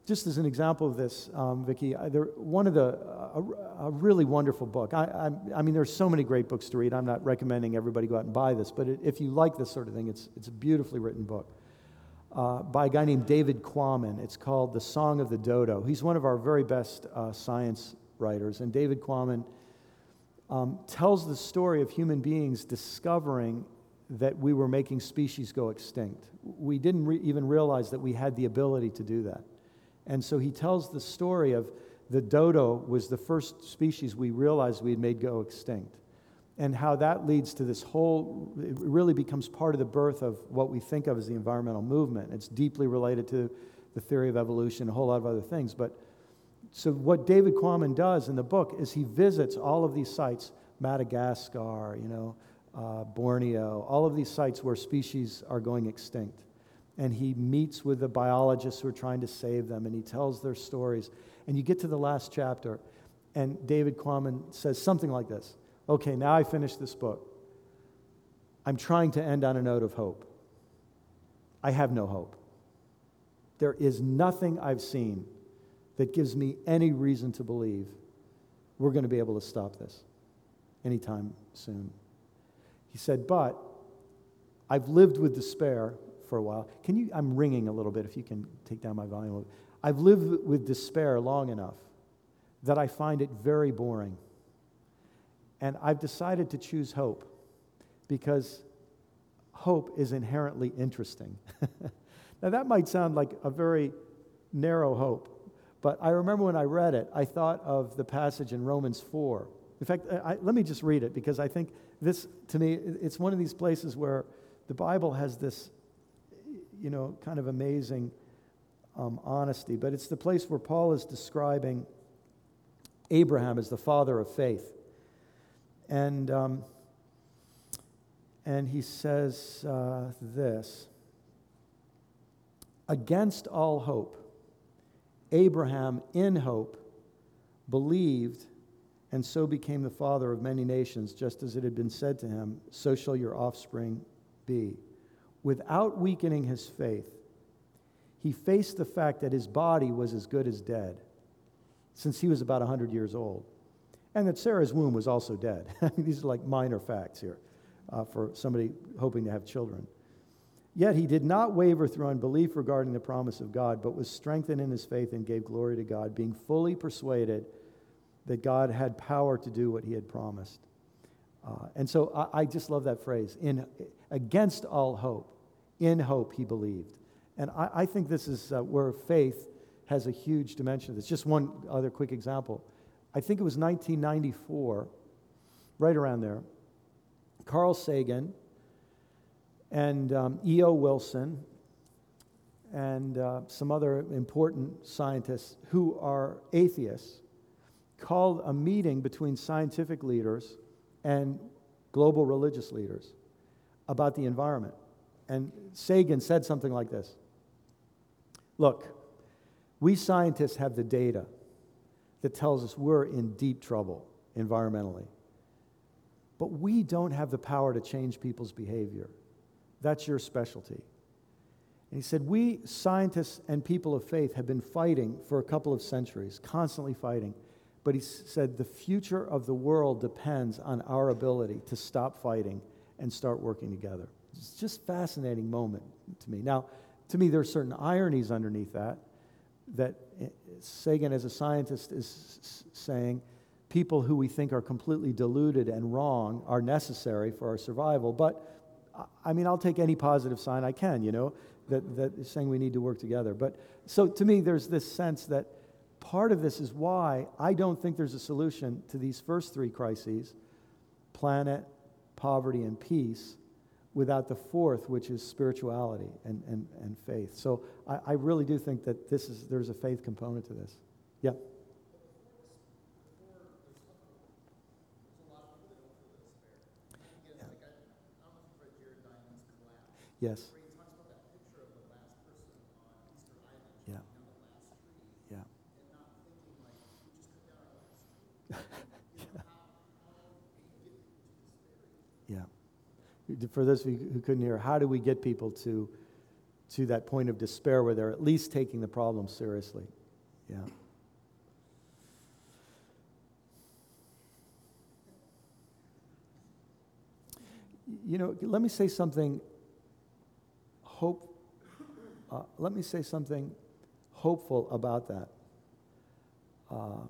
just as an example of this, um, Vicki, I, there, one of the, a, a really wonderful book. I, I, I mean, there's so many great books to read. I'm not recommending everybody go out and buy this, but it, if you like this sort of thing, it's, it's a beautifully written book uh, by a guy named David Quammen. It's called The Song of the Dodo. He's one of our very best uh, science writers, and David Quammen um, tells the story of human beings discovering that we were making species go extinct. We didn't re- even realize that we had the ability to do that. And so he tells the story of the dodo was the first species we realized we had made go extinct, and how that leads to this whole, it really becomes part of the birth of what we think of as the environmental movement. It's deeply related to the theory of evolution, a whole lot of other things. But so what David Quammen does in the book is he visits all of these sites, Madagascar, you know, uh, Borneo, all of these sites where species are going extinct. And he meets with the biologists who are trying to save them, and he tells their stories. And you get to the last chapter, and David Quammen says something like this: okay, now I finished this book. I'm trying to end on a note of hope. I have no hope. There is nothing I've seen that gives me any reason to believe we're going to be able to stop this anytime soon. He said, but I've lived with despair for a while. Can you, I'm ringing a little bit, if you can take down my volume a little. I've lived with despair long enough that I find it very boring. And I've decided to choose hope because hope is inherently interesting. Now that might sound like a very narrow hope, but I remember when I read it, I thought of the passage in Romans four. In fact, I, let me just read it, because I think this, to me, it's one of these places where the Bible has this, you know, kind of amazing um, honesty. But it's the place where Paul is describing Abraham as the father of faith. And, um, and he says uh, this: against all hope, Abraham in hope believed, and so became the father of many nations, just as it had been said to him, so shall your offspring be. Without weakening his faith, he faced the fact that his body was as good as dead, since he was about one hundred years old, and that Sarah's womb was also dead. These are like minor facts here uh, for somebody hoping to have children. Yet he did not waver through unbelief regarding the promise of God, but was strengthened in his faith and gave glory to God, being fully persuaded that God had power to do what he had promised. Uh, and so I, I just love that phrase, in against all hope, in hope he believed. And I, I think this is uh, where faith has a huge dimension of this. Just one other quick example. I think it was nineteen ninety-four, right around there, Carl Sagan and um, E O Wilson and uh, some other important scientists who are atheists called a meeting between scientific leaders and global religious leaders about the environment. And Sagan said something like this: look, we scientists have the data that tells us we're in deep trouble environmentally, but we don't have the power to change people's behavior. That's your specialty. And he said, we scientists and people of faith have been fighting for a couple of centuries, constantly fighting. But he said the future of the world depends on our ability to stop fighting and start working together. It's just a fascinating moment to me. Now, to me, there are certain ironies underneath that, that Sagan as a scientist is saying people who we think are completely deluded and wrong are necessary for our survival. But, I mean, I'll take any positive sign I can, you know, that, that is saying we need to work together. But so to me, there's this sense that part of this is why I don't think there's a solution to these first three crises, planet, poverty, and peace, without the fourth, which is spirituality and, and, and faith. So I, I really do think that this is there's a faith component to this. Yeah. Yes. Yeah. Yeah. Yeah. For those of you who couldn't hear, how do we get people to to that point of despair where they're at least taking the problem seriously. Yeah. You know, let me say something hope. Uh, let me say something hopeful about that. Uh,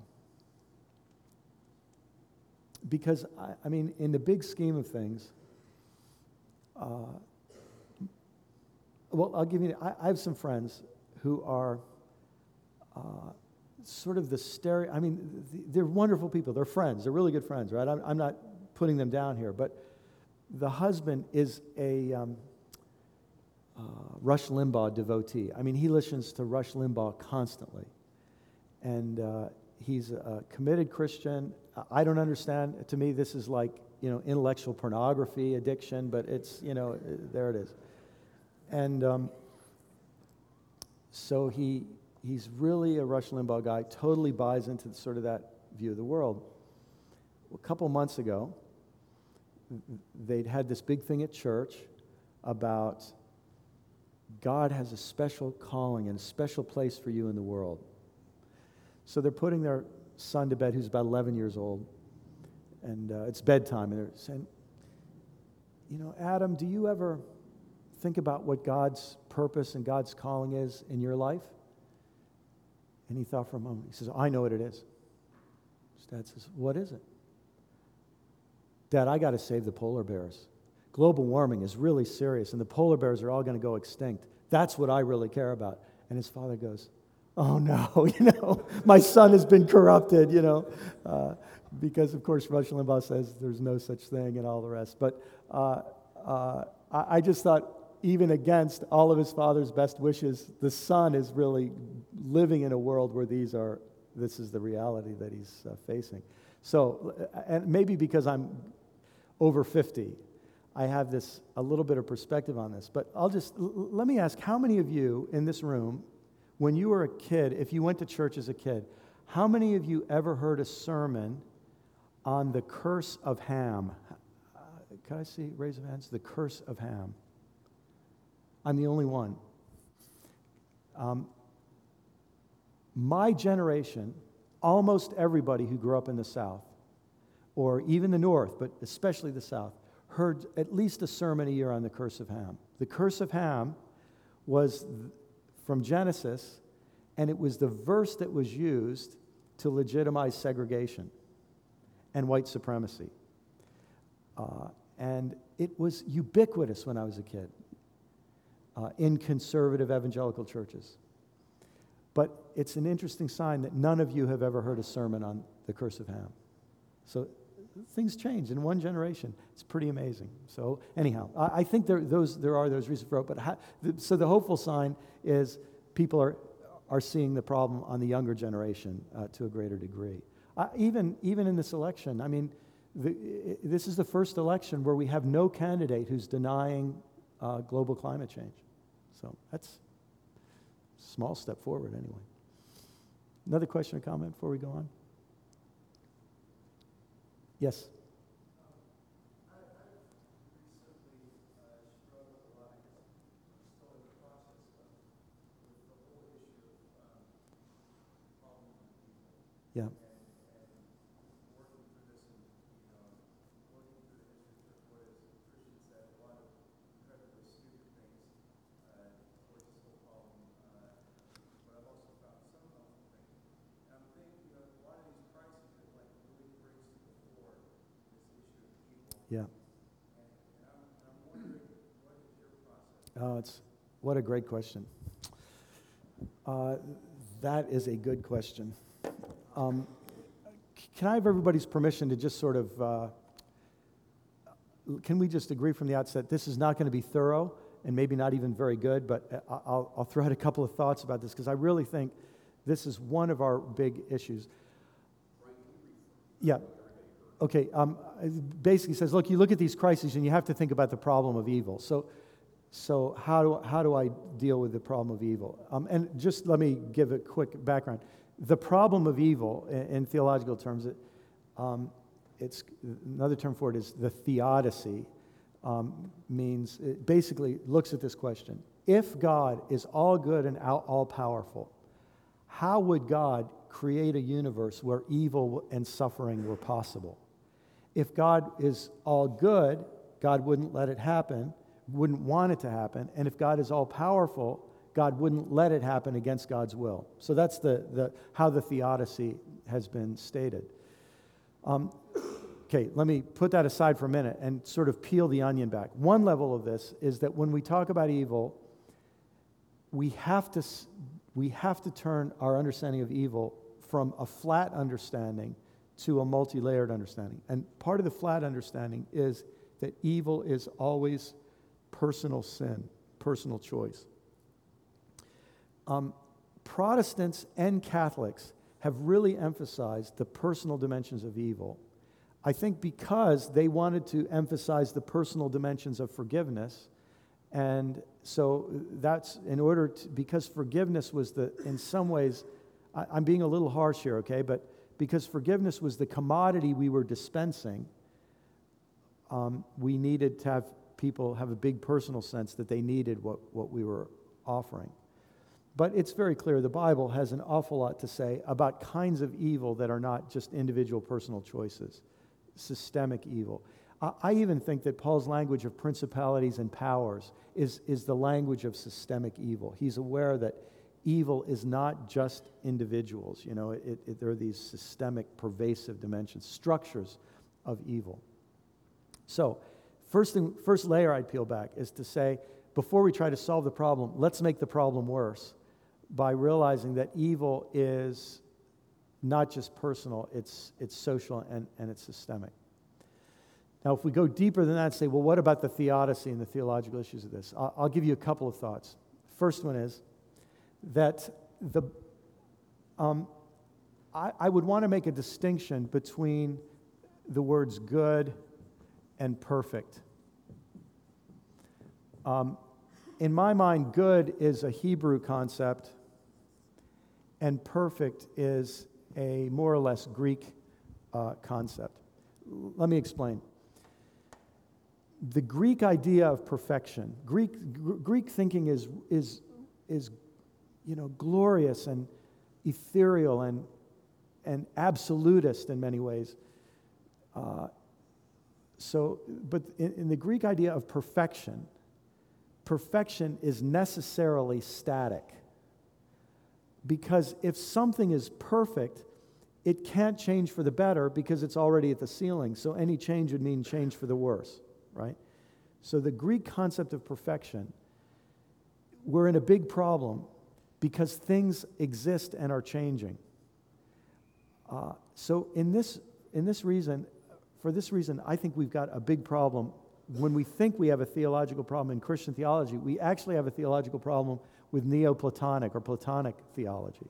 because, I, I mean, in the big scheme of things, uh, well, I'll give you, I, I have some friends who are uh, sort of the stereo, I mean, they're wonderful people. They're friends. They're really good friends, right? I'm, I'm not putting them down here, but the husband is a um, uh, Rush Limbaugh devotee. I mean, he listens to Rush Limbaugh constantly. And uh, he's a committed Christian. I don't understand. To me, this is like, you know, intellectual pornography addiction, but it's, you know, there it is. And um, so he he's really a Rush Limbaugh guy, totally buys into sort of that view of the world. A couple months ago, they'd had this big thing at church about God has a special calling and a special place for you in the world. So they're putting their son to bed, who's about eleven years old, and uh, it's bedtime, and they're saying, you know, Adam, do you ever think about what God's purpose and God's calling is in your life? And he thought for a moment. He says, I know what it is. His dad says, what is it? Dad, I got to save the polar bears. Global warming is really serious, and the polar bears are all going to go extinct. That's what I really care about. And his father goes, oh no, you know, my son has been corrupted, you know, uh, because of course Rush Limbaugh says there's no such thing and all the rest. But uh, uh, I, I just thought, even against all of his father's best wishes, the son is really living in a world where these are, this is the reality that he's uh, facing. So, and maybe because I'm over fifty, I have this, a little bit of perspective on this. But I'll just, l- let me ask, how many of you in this room, when you were a kid, if you went to church as a kid, how many of you ever heard a sermon on the curse of Ham? Uh, can I see, raise of hands? The curse of Ham. I'm the only one. Um, my generation, almost everybody who grew up in the South, or even the North, but especially the South, heard at least a sermon a year on the curse of Ham. The curse of Ham was from Genesis, and it was the verse that was used to legitimize segregation and white supremacy. Uh, and it was ubiquitous when I was a kid uh, in conservative evangelical churches. But it's an interesting sign that none of you have ever heard a sermon on the curse of Ham. So things change in one generation. It's pretty amazing. So anyhow, I, I think there those there are those reasons for it. But how, the, so the hopeful sign is people are are seeing the problem on the younger generation uh, to a greater degree. Uh, even even in this election, I mean, the, this is the first election where we have no candidate who's denying uh, global climate change. So that's a small step forward anyway. Another question or comment before we go on? Yes? Yeah. Yeah. Oh, it's what a great question. Uh, that is a good question. Um, can I have everybody's permission to just sort of, uh, can we just agree from the outset, this is not going to be thorough and maybe not even very good, but I'll, I'll throw out a couple of thoughts about this because I really think this is one of our big issues. Yeah. Okay, um, it basically says, look, you look at these crises and you have to think about the problem of evil. So, so how do how do I deal with the problem of evil? Um, and just let me give a quick background. The problem of evil, in, in theological terms, it, um, it's another term for it is the theodicy. Um, means it basically looks at this question: if God is all good and all powerful, how would God create a universe where evil and suffering were possible? If God is all good, God wouldn't let it happen, wouldn't want it to happen. And if God is all powerful, God wouldn't let it happen against God's will. So that's the, the how the theodicy has been stated. Um, okay, let me put that aside for a minute and sort of peel the onion back. One level of this is that when we talk about evil, we have to we have to turn our understanding of evil from a flat understanding to a multi-layered understanding. And part of the flat understanding is that evil is always personal sin, personal choice. Um, Protestants and Catholics have really emphasized the personal dimensions of evil. I think because they wanted to emphasize the personal dimensions of forgiveness, and so that's in order to, because forgiveness was the, in some ways, I, I'm being a little harsh here, okay, but because forgiveness was the commodity we were dispensing, um, we needed to have people have a big personal sense that they needed what, what we were offering. But it's very clear the Bible has an awful lot to say about kinds of evil that are not just individual personal choices, systemic evil. I, I even think that Paul's language of principalities and powers is, is the language of systemic evil. He's aware that evil is not just individuals. You know, it, it, there are these systemic, pervasive dimensions, structures of evil. So, first thing, first layer I'd peel back is to say, before we try to solve the problem, let's make the problem worse by realizing that evil is not just personal, it's it's social and, and it's systemic. Now, if we go deeper than that and say, well, what about the theodicy and the theological issues of this? I'll, I'll give you a couple of thoughts. First one is that the um, I, I would want to make a distinction between the words good and perfect. Um, in my mind, good is a Hebrew concept, and perfect is a more or less Greek uh, concept. L- let me explain. The Greek idea of perfection, Greek gr- Greek thinking is is is you know glorious and ethereal and and absolutist in many ways. Uh, so, but in, in the Greek idea of perfection, perfection is necessarily static. Because if something is perfect, it can't change for the better because it's already at the ceiling. So any change would mean change for the worse, right? So the Greek concept of perfection, we're in a big problem because things exist and are changing. Uh, so in this in this reason, for this reason, I think we've got a big problem. When we think we have a theological problem in Christian theology, we actually have a theological problem with Neoplatonic or Platonic theology.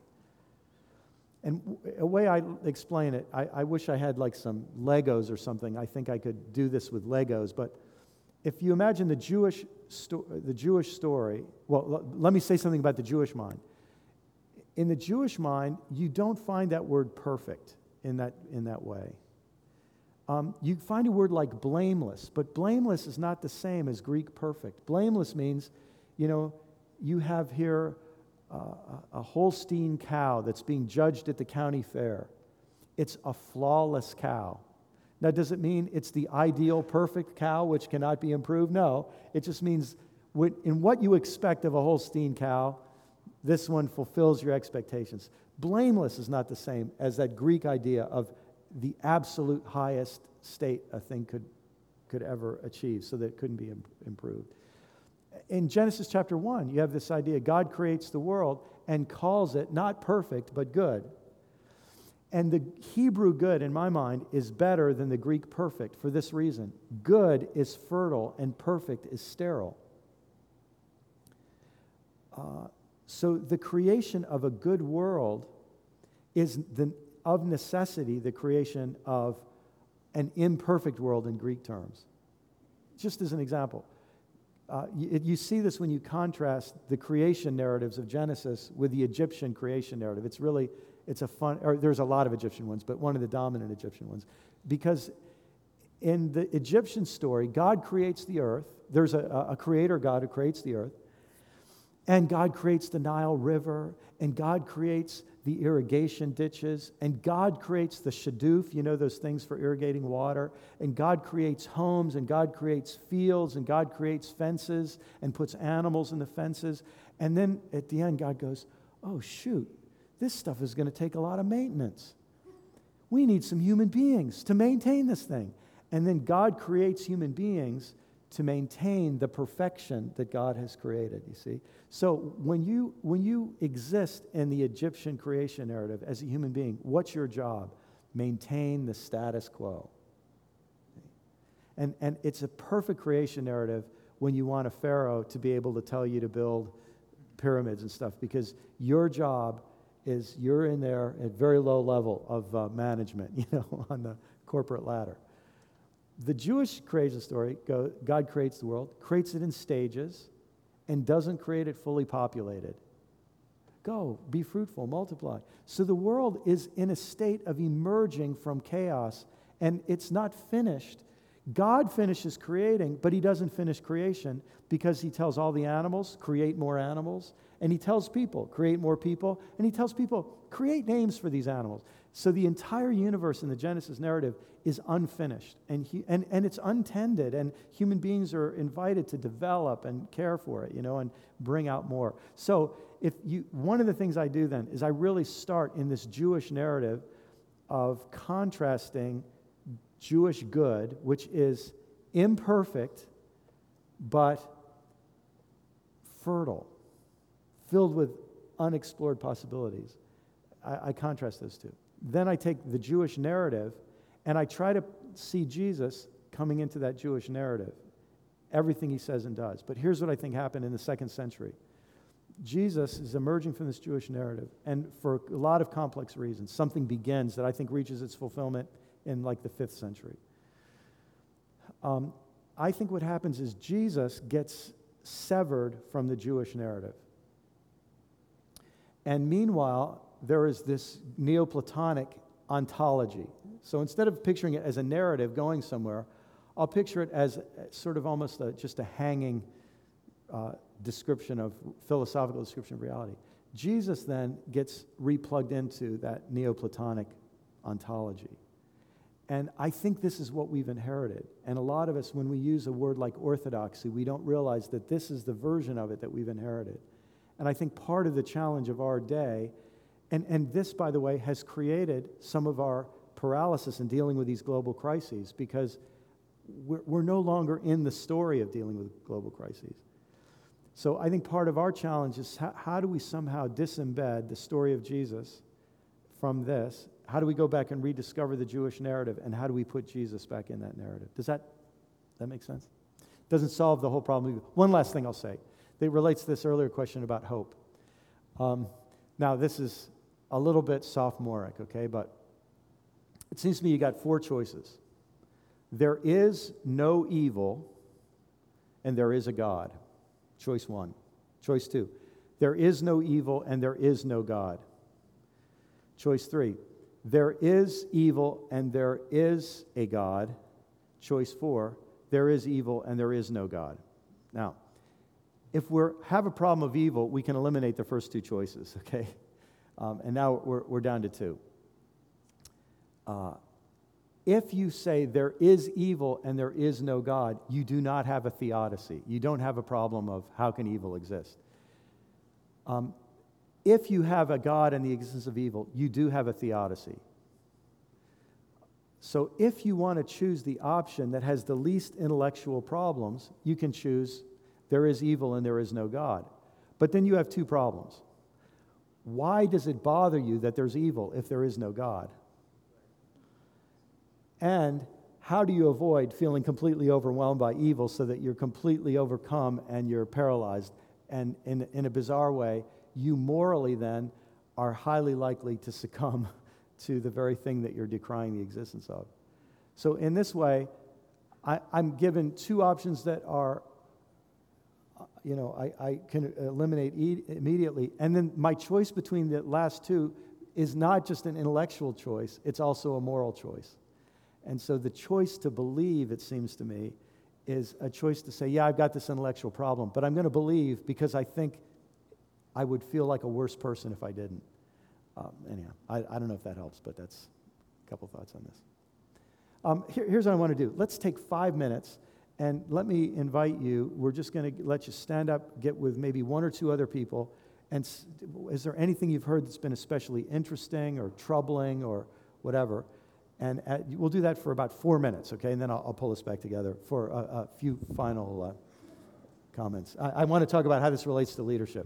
And w- a way I explain it, I, I wish I had like some Legos or something. I think I could do this with Legos. But if you imagine the Jewish sto- the Jewish story, well, l- let me say something about the Jewish mind. In the Jewish mind, you don't find that word perfect in that in that way. Um, you find a word like blameless, but blameless is not the same as Greek perfect. Blameless means, you know, you have here uh, a Holstein cow that's being judged at the county fair. It's a flawless cow. Now, does it mean it's the ideal, perfect cow which cannot be improved? No. It just means what, in what you expect of a Holstein cow, this one fulfills your expectations. Blameless is not the same as that Greek idea of the absolute highest state a thing could, could ever achieve, so that it couldn't be im- improved. In Genesis chapter one, you have this idea God creates the world and calls it not perfect, but good. And the Hebrew good, in my mind, is better than the Greek perfect for this reason. Good is fertile and perfect is sterile. Uh, so the creation of a good world is the, of necessity the creation of an imperfect world in Greek terms. Just as an example. Uh, you, you see this when you contrast the creation narratives of Genesis with the Egyptian creation narrative. It's really, it's a fun, or there's a lot of Egyptian ones, but one of the dominant Egyptian ones. Because in the Egyptian story, God creates the earth. There's a, a creator God who creates the earth. And God creates the Nile River, and God creates the irrigation ditches, and God creates the shadoof, you know, those things for irrigating water, and God creates homes, and God creates fields, and God creates fences, and puts animals in the fences. And then at the end, God goes, oh, shoot, this stuff is going to take a lot of maintenance. We need some human beings to maintain this thing. And then God creates human beings to maintain the perfection that God has created, you see. So when you when you exist in the Egyptian creation narrative as a human being, what's your job? Maintain the status quo. And, and it's a perfect creation narrative when you want a pharaoh to be able to tell you to build pyramids and stuff, because your job is you're in there at very low level of uh, management, you know, on the corporate ladder. The Jewish creation story, go, God creates the world, creates it in stages, and doesn't create it fully populated. Go, be fruitful, multiply. So the world is in a state of emerging from chaos, and it's not finished. God finishes creating, but he doesn't finish creation because he tells all the animals, create more animals, and he tells people, create more people, and he tells people, create names for these animals. So the entire universe in the Genesis narrative is unfinished, and, he, and, and it's untended, and human beings are invited to develop and care for it, you know, and bring out more. So if you, one of the things I do then is I really start in this Jewish narrative of contrasting Jewish good, which is imperfect, but fertile, filled with unexplored possibilities. I, I contrast those two. Then I take the Jewish narrative and I try to see Jesus coming into that Jewish narrative, everything he says and does. But here's what I think happened in the second century. Jesus is emerging from this Jewish narrative, and for a lot of complex reasons, something begins that I think reaches its fulfillment in like the fifth century. Um, I think what happens is Jesus gets severed from the Jewish narrative. And meanwhile, there is this Neoplatonic ontology. So instead of picturing it as a narrative going somewhere, I'll picture it as sort of almost a, just a hanging uh, description of, philosophical description of reality. Jesus then gets replugged into that Neoplatonic ontology. And I think this is what we've inherited. And a lot of us, when we use a word like orthodoxy, we don't realize that this is the version of it that we've inherited. And I think part of the challenge of our day, and, and this, by the way, has created some of our paralysis in dealing with these global crises, because we're, we're no longer in the story of dealing with global crises. So I think part of our challenge is how, how do we somehow disembed the story of Jesus from this? How do we go back and rediscover the Jewish narrative, and how do we put Jesus back in that narrative? Does that, that make sense? Doesn't solve the whole problem. One last thing I'll say. It relates to this earlier question about hope. Um, now, this is a little bit sophomoric, okay, but it seems to me you got four choices. There is no evil, and there is a God. Choice one. Choice two. There is no evil, and there is no God. Choice three. There is evil, and there is a God. Choice four. There is evil, and there is no God. Now, if we have a problem of evil, we can eliminate the first two choices, okay? Um, and now we're, we're down to two. Uh, if you say there is evil and there is no God, you do not have a theodicy. You don't have a problem of how can evil exist. Um, if you have a God and the existence of evil, you do have a theodicy. So if you want to choose the option that has the least intellectual problems, you can choose there is evil and there is no God. But then you have two problems. Why does it bother you that there's evil if there is no God? And how do you avoid feeling completely overwhelmed by evil so that you're completely overcome and you're paralyzed? And in, in a bizarre way, you morally then are highly likely to succumb to the very thing that you're decrying the existence of. So in this way, I, I'm given two options that are, you know, I, I can eliminate e- immediately. And then my choice between the last two is not just an intellectual choice, it's also a moral choice. And so the choice to believe, it seems to me, is a choice to say, yeah, I've got this intellectual problem, but I'm going to believe because I think I would feel like a worse person if I didn't. Um, anyhow, I, I don't know if that helps, but that's a couple thoughts on this. Um, here, here's what I want to do. Let's take five minutes, and let me invite you. We're just going to let you stand up, get with maybe one or two other people, and s- is there anything you've heard that's been especially interesting or troubling or whatever? And at, we'll do that for about four minutes, okay? And then I'll, I'll pull us back together for a, a few final uh, comments. I, I want to talk about how this relates to leadership.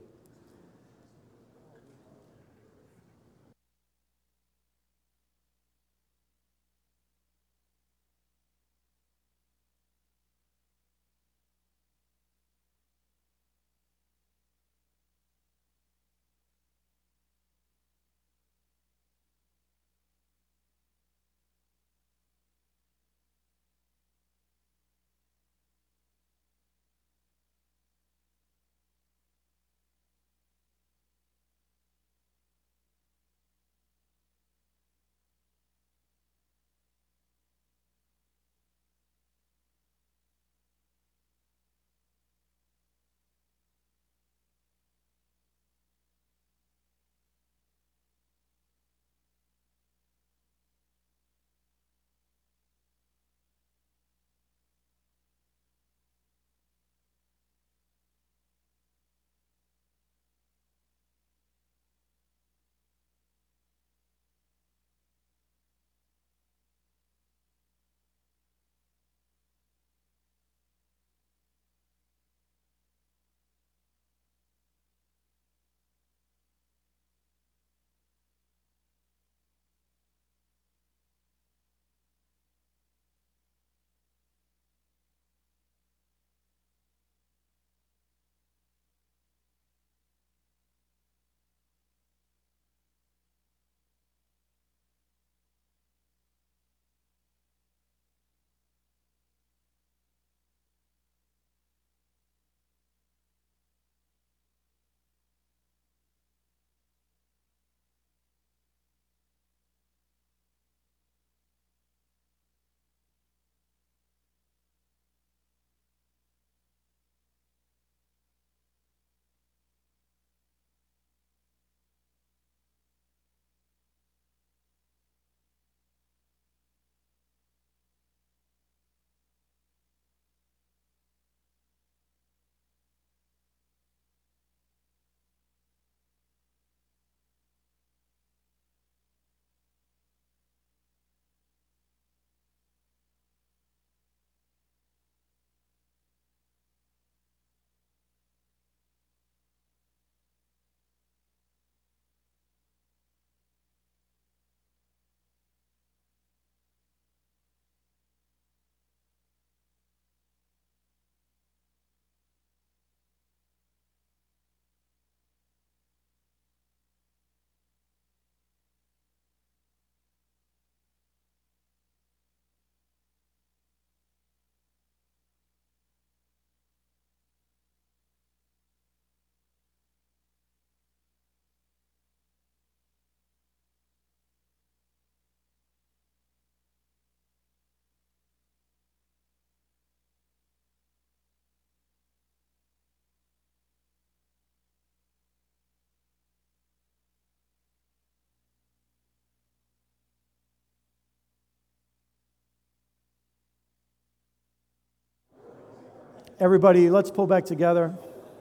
Everybody, let's pull back together.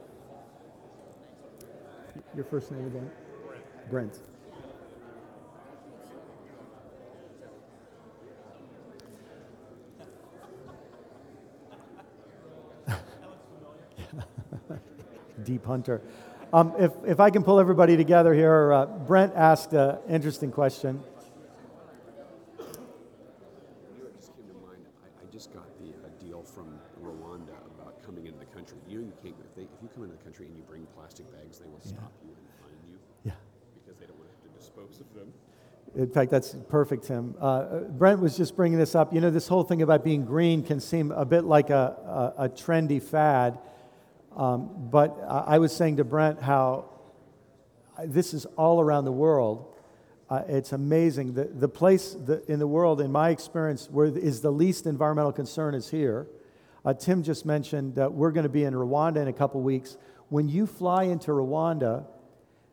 Your first name again? Brent. Brent. Deep Hunter. Um, if, if I can pull everybody together here, uh, Brent asked an interesting question. You know, it just came to mind. I, I just got the uh, deal from Rwanda about coming into the country. You know, you can't. If, they, if you come into the country and you bring plastic bags, they will stop you and fine you. Yeah. Because they don't want to have to dispose of them. In fact, that's perfect, Tim. Uh, Brent was just bringing this up. You know, this whole thing about being green can seem a bit like a, a, a trendy fad. Um, but I was saying to Brent how this is all around the world. Uh, it's amazing. The, the place that in the world, in my experience, where is the least environmental concern is here. Uh, Tim just mentioned that we're going to be in Rwanda in a couple weeks. When you fly into Rwanda,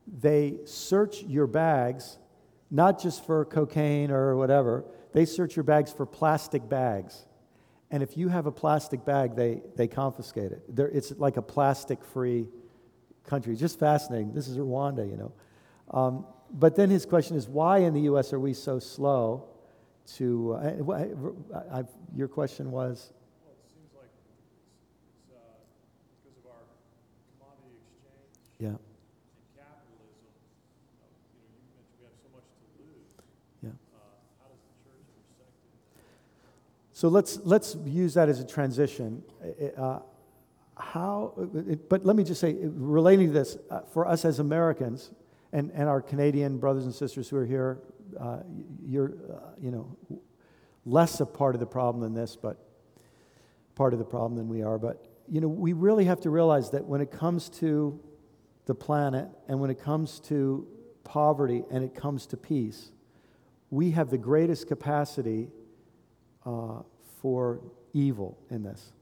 they search your bags, not just for cocaine or whatever. They search your bags for plastic bags. And if you have a plastic bag, they, they confiscate it. They're, it's like a plastic-free country. Just fascinating. This is Rwanda, you know. Um, but then his question is, why in the U S are we so slow to... Uh, I, I, your question was? Well, it seems like it's, it's uh, because of our commodity exchange Yeah, and capitalism. Uh, you know, you mentioned we have so much to lose. yeah. Uh, how does the church intersect in that? So let's let's use that as a transition. Uh, how? It, but let me just say, relating to this, uh, for us as Americans and, and our Canadian brothers and sisters who are here, uh, you're uh, you know less a part of the problem than this, but part of the problem than we are. But you know, we really have to realize that when it comes to the planet and when it comes to poverty and it comes to peace, we have the greatest capacity Uh, for evil in this.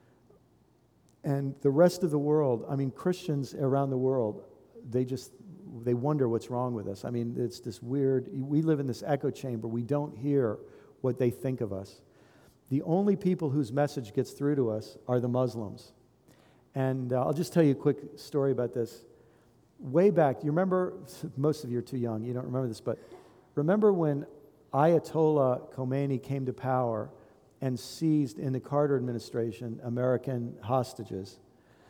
And the rest of the world, I mean, Christians around the world, they just, they wonder what's wrong with us. I mean, it's this weird, we live in this echo chamber. We don't hear what they think of us. The only people whose message gets through to us are the Muslims. And uh, I'll just tell you a quick story about this. Way back, you remember, most of you are too young, you don't remember this, but remember when Ayatollah Khomeini came to power and seized in the Carter administration American hostages.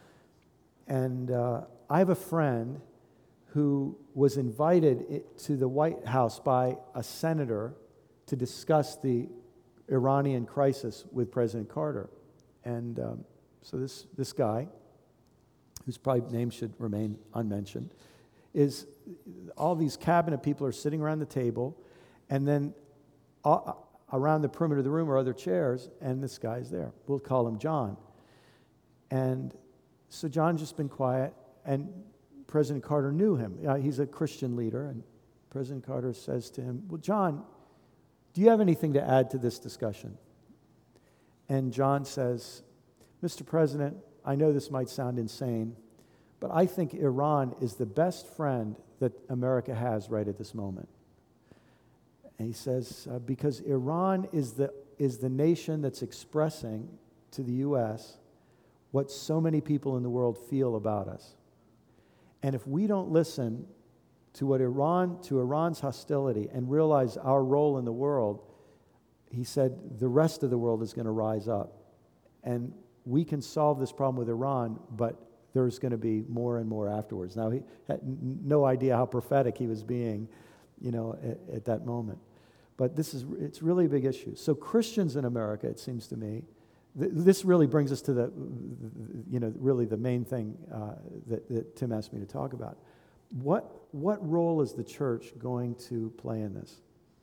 And uh, I have a friend who was invited to the White House by a senator to discuss the Iranian crisis with President Carter. And um, so this, this guy, whose probably name should remain unmentioned, is all these cabinet people are sitting around the table, and then uh, around the perimeter of the room are other chairs, and this guy's there. We'll call him John. And so John's just been quiet, and President Carter knew him. Uh, he's a Christian leader, and President Carter says to him, well, John, do you have anything to add to this discussion? And John says, Mister President, I know this might sound insane, but I think Iran is the best friend that America has right at this moment. And he says, uh, because Iran is the, is the nation that's expressing to the U S what so many people in the world feel about us. And if we don't listen to what Iran, to Iran's hostility and realize our role in the world, he said, the rest of the world is going to rise up. And we can solve this problem with Iran, but there's going to be more and more afterwards. Now, he had n- no idea how prophetic he was being, you know, at, at that moment. But this is, it's really a big issue. So Christians in America, it seems to me, th- this really brings us to the, you know, really the main thing uh, that, that Tim asked me to talk about. What, what role is the church going to play in this?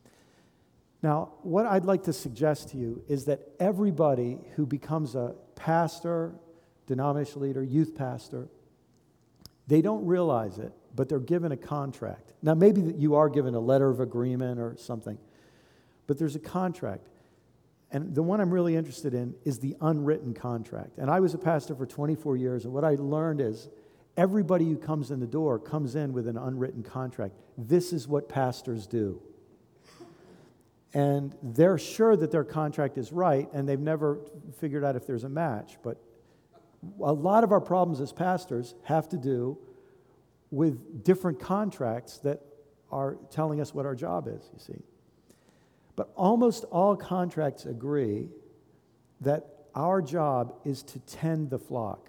Now, what I'd like to suggest to you is that everybody who becomes a pastor, denominational leader, youth pastor, they don't realize it, but they're given a contract. Now, maybe that you are given a letter of agreement or something, but there's a contract. And the one I'm really interested in is the unwritten contract. And I was a pastor for twenty-four years, and what I learned is everybody who comes in the door comes in with an unwritten contract. This is what pastors do. And they're sure that their contract is right, and they've never figured out if there's a match. But a lot of our problems as pastors have to do with different contracts that are telling us what our job is, you see. But almost all contracts agree that our job is to tend the flock.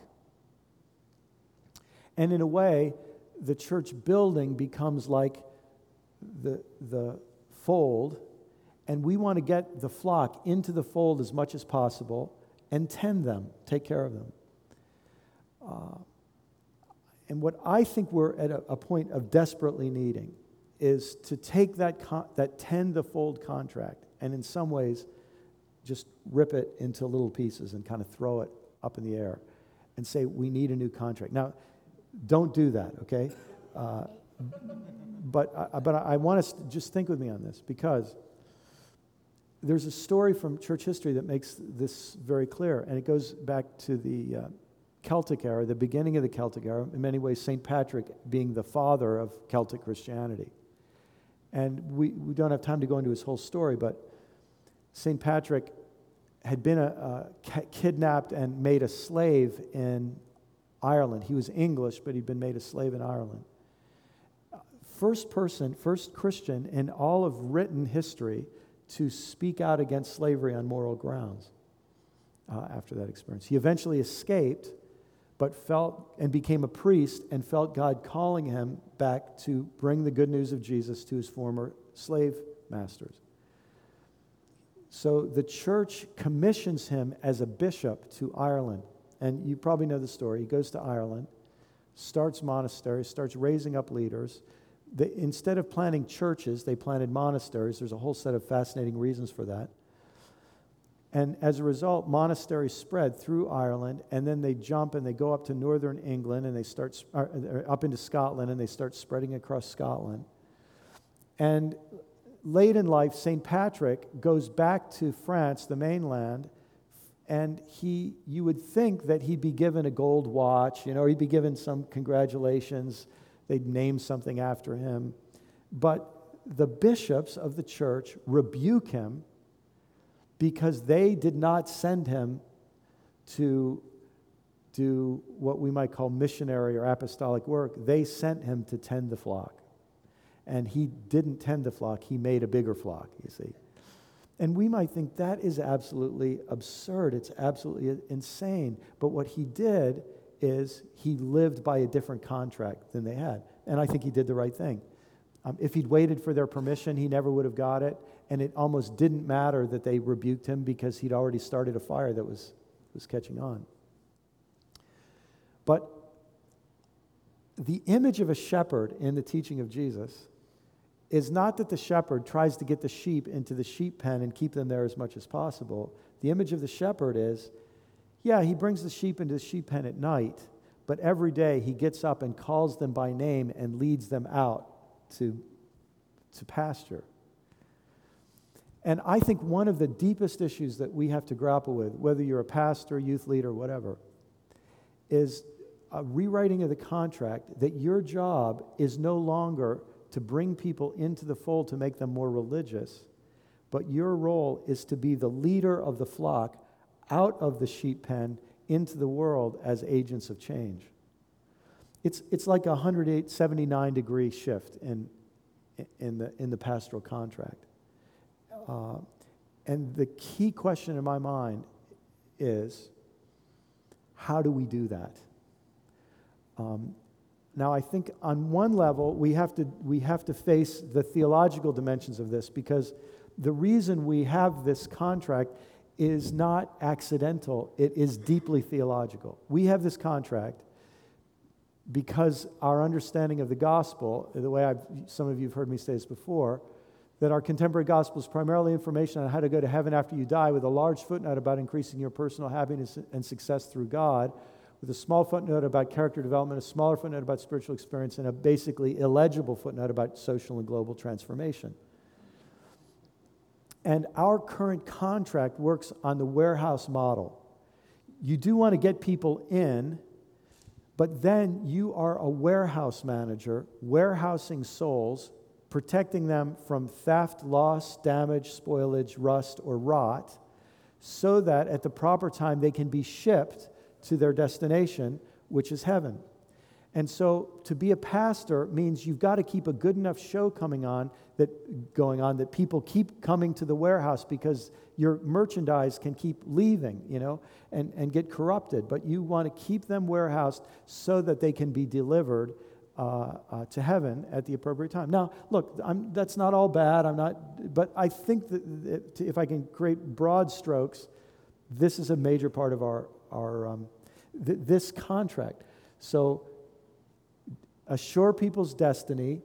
And in a way, the church building becomes like the, the fold, and we want to get the flock into the fold as much as possible and tend them, take care of them. Uh, and what I think we're at a, a point of desperately needing is to take that con- that tend the fold contract and in some ways just rip it into little pieces and kind of throw it up in the air and say, we need a new contract. Now, don't do that, okay? Uh, but I, but I want us to just think with me on this, because there's a story from church history that makes this very clear, and it goes back to the uh, Celtic era, the beginning of the Celtic era, in many ways Saint Patrick being the father of Celtic Christianity. And we, we don't have time to go into his whole story, but Saint Patrick had been a, a kidnapped and made a slave in Ireland. He was English, but he'd been made a slave in Ireland. First person, first Christian in all of written history to speak out against slavery on moral grounds uh, after that experience. He eventually escaped, but felt and became a priest and felt God calling him back to bring the good news of Jesus to his former slave masters. So the church commissions him as a bishop to Ireland. And you probably know the story. He goes to Ireland, starts monasteries, starts raising up leaders. They, instead of planting churches, they planted monasteries. There's a whole set of fascinating reasons for that. And as a result, monasteries spread through Ireland, and then they jump and they go up to northern England, and they start uh, up into Scotland, and they start spreading across Scotland. And late in life, Saint Patrick goes back to France, the mainland, and he, you would think that he'd be given a gold watch, you know, or he'd be given some congratulations. They'd name something after him. But the bishops of the church rebuke him because they did not send him to do what we might call missionary or apostolic work. They sent him to tend the flock. And he didn't tend the flock, he made a bigger flock, you see. And we might think that is absolutely absurd. It's absolutely insane. But what he did is he lived by a different contract than they had. And I think he did the right thing. Um, if he'd waited for their permission, he never would have got it. And it almost didn't matter that they rebuked him because he'd already started a fire that was, was catching on. But the image of a shepherd in the teaching of Jesus is not that the shepherd tries to get the sheep into the sheep pen and keep them there as much as possible. The image of the shepherd is, yeah, he brings the sheep into the sheep pen at night, but every day he gets up and calls them by name and leads them out to, to pasture. And I think one of the deepest issues that we have to grapple with, whether you're a pastor, youth leader, whatever, is a rewriting of the contract that your job is no longer to bring people into the fold to make them more religious, but your role is to be the leader of the flock out of the sheep pen into the world as agents of change. It's, it's like a one hundred seventy-nine degree shift in, in, the, in the pastoral contract. Uh, and the key question in my mind is, how do we do that? Um, now, I think on one level, we have to we have to face the theological dimensions of this, because the reason we have this contract is not accidental. It is deeply theological. We have this contract because our understanding of the gospel, the way I've, some of you have heard me say this before, that our contemporary gospel is primarily information on how to go to heaven after you die, with a large footnote about increasing your personal happiness and success through God, with a small footnote about character development, a smaller footnote about spiritual experience, and a basically illegible footnote about social and global transformation. And our current contract works on the warehouse model. You do want to get people in, but then you are a warehouse manager, warehousing souls, protecting them from theft, loss, damage, spoilage, rust, or rot, so that at the proper time they can be shipped to their destination, which is heaven. And so to be a pastor means you've got to keep a good enough show coming on, that going on, that people keep coming to the warehouse, because your merchandise can keep leaving, you know, and, and get corrupted. But you want to keep them warehoused so that they can be delivered uh, uh, to heaven at the appropriate time. Now, look, I'm, that's not all bad. I'm not, but I think that, that if I can create broad strokes, this is a major part of our our um, th- this contract. So, assure people's destiny,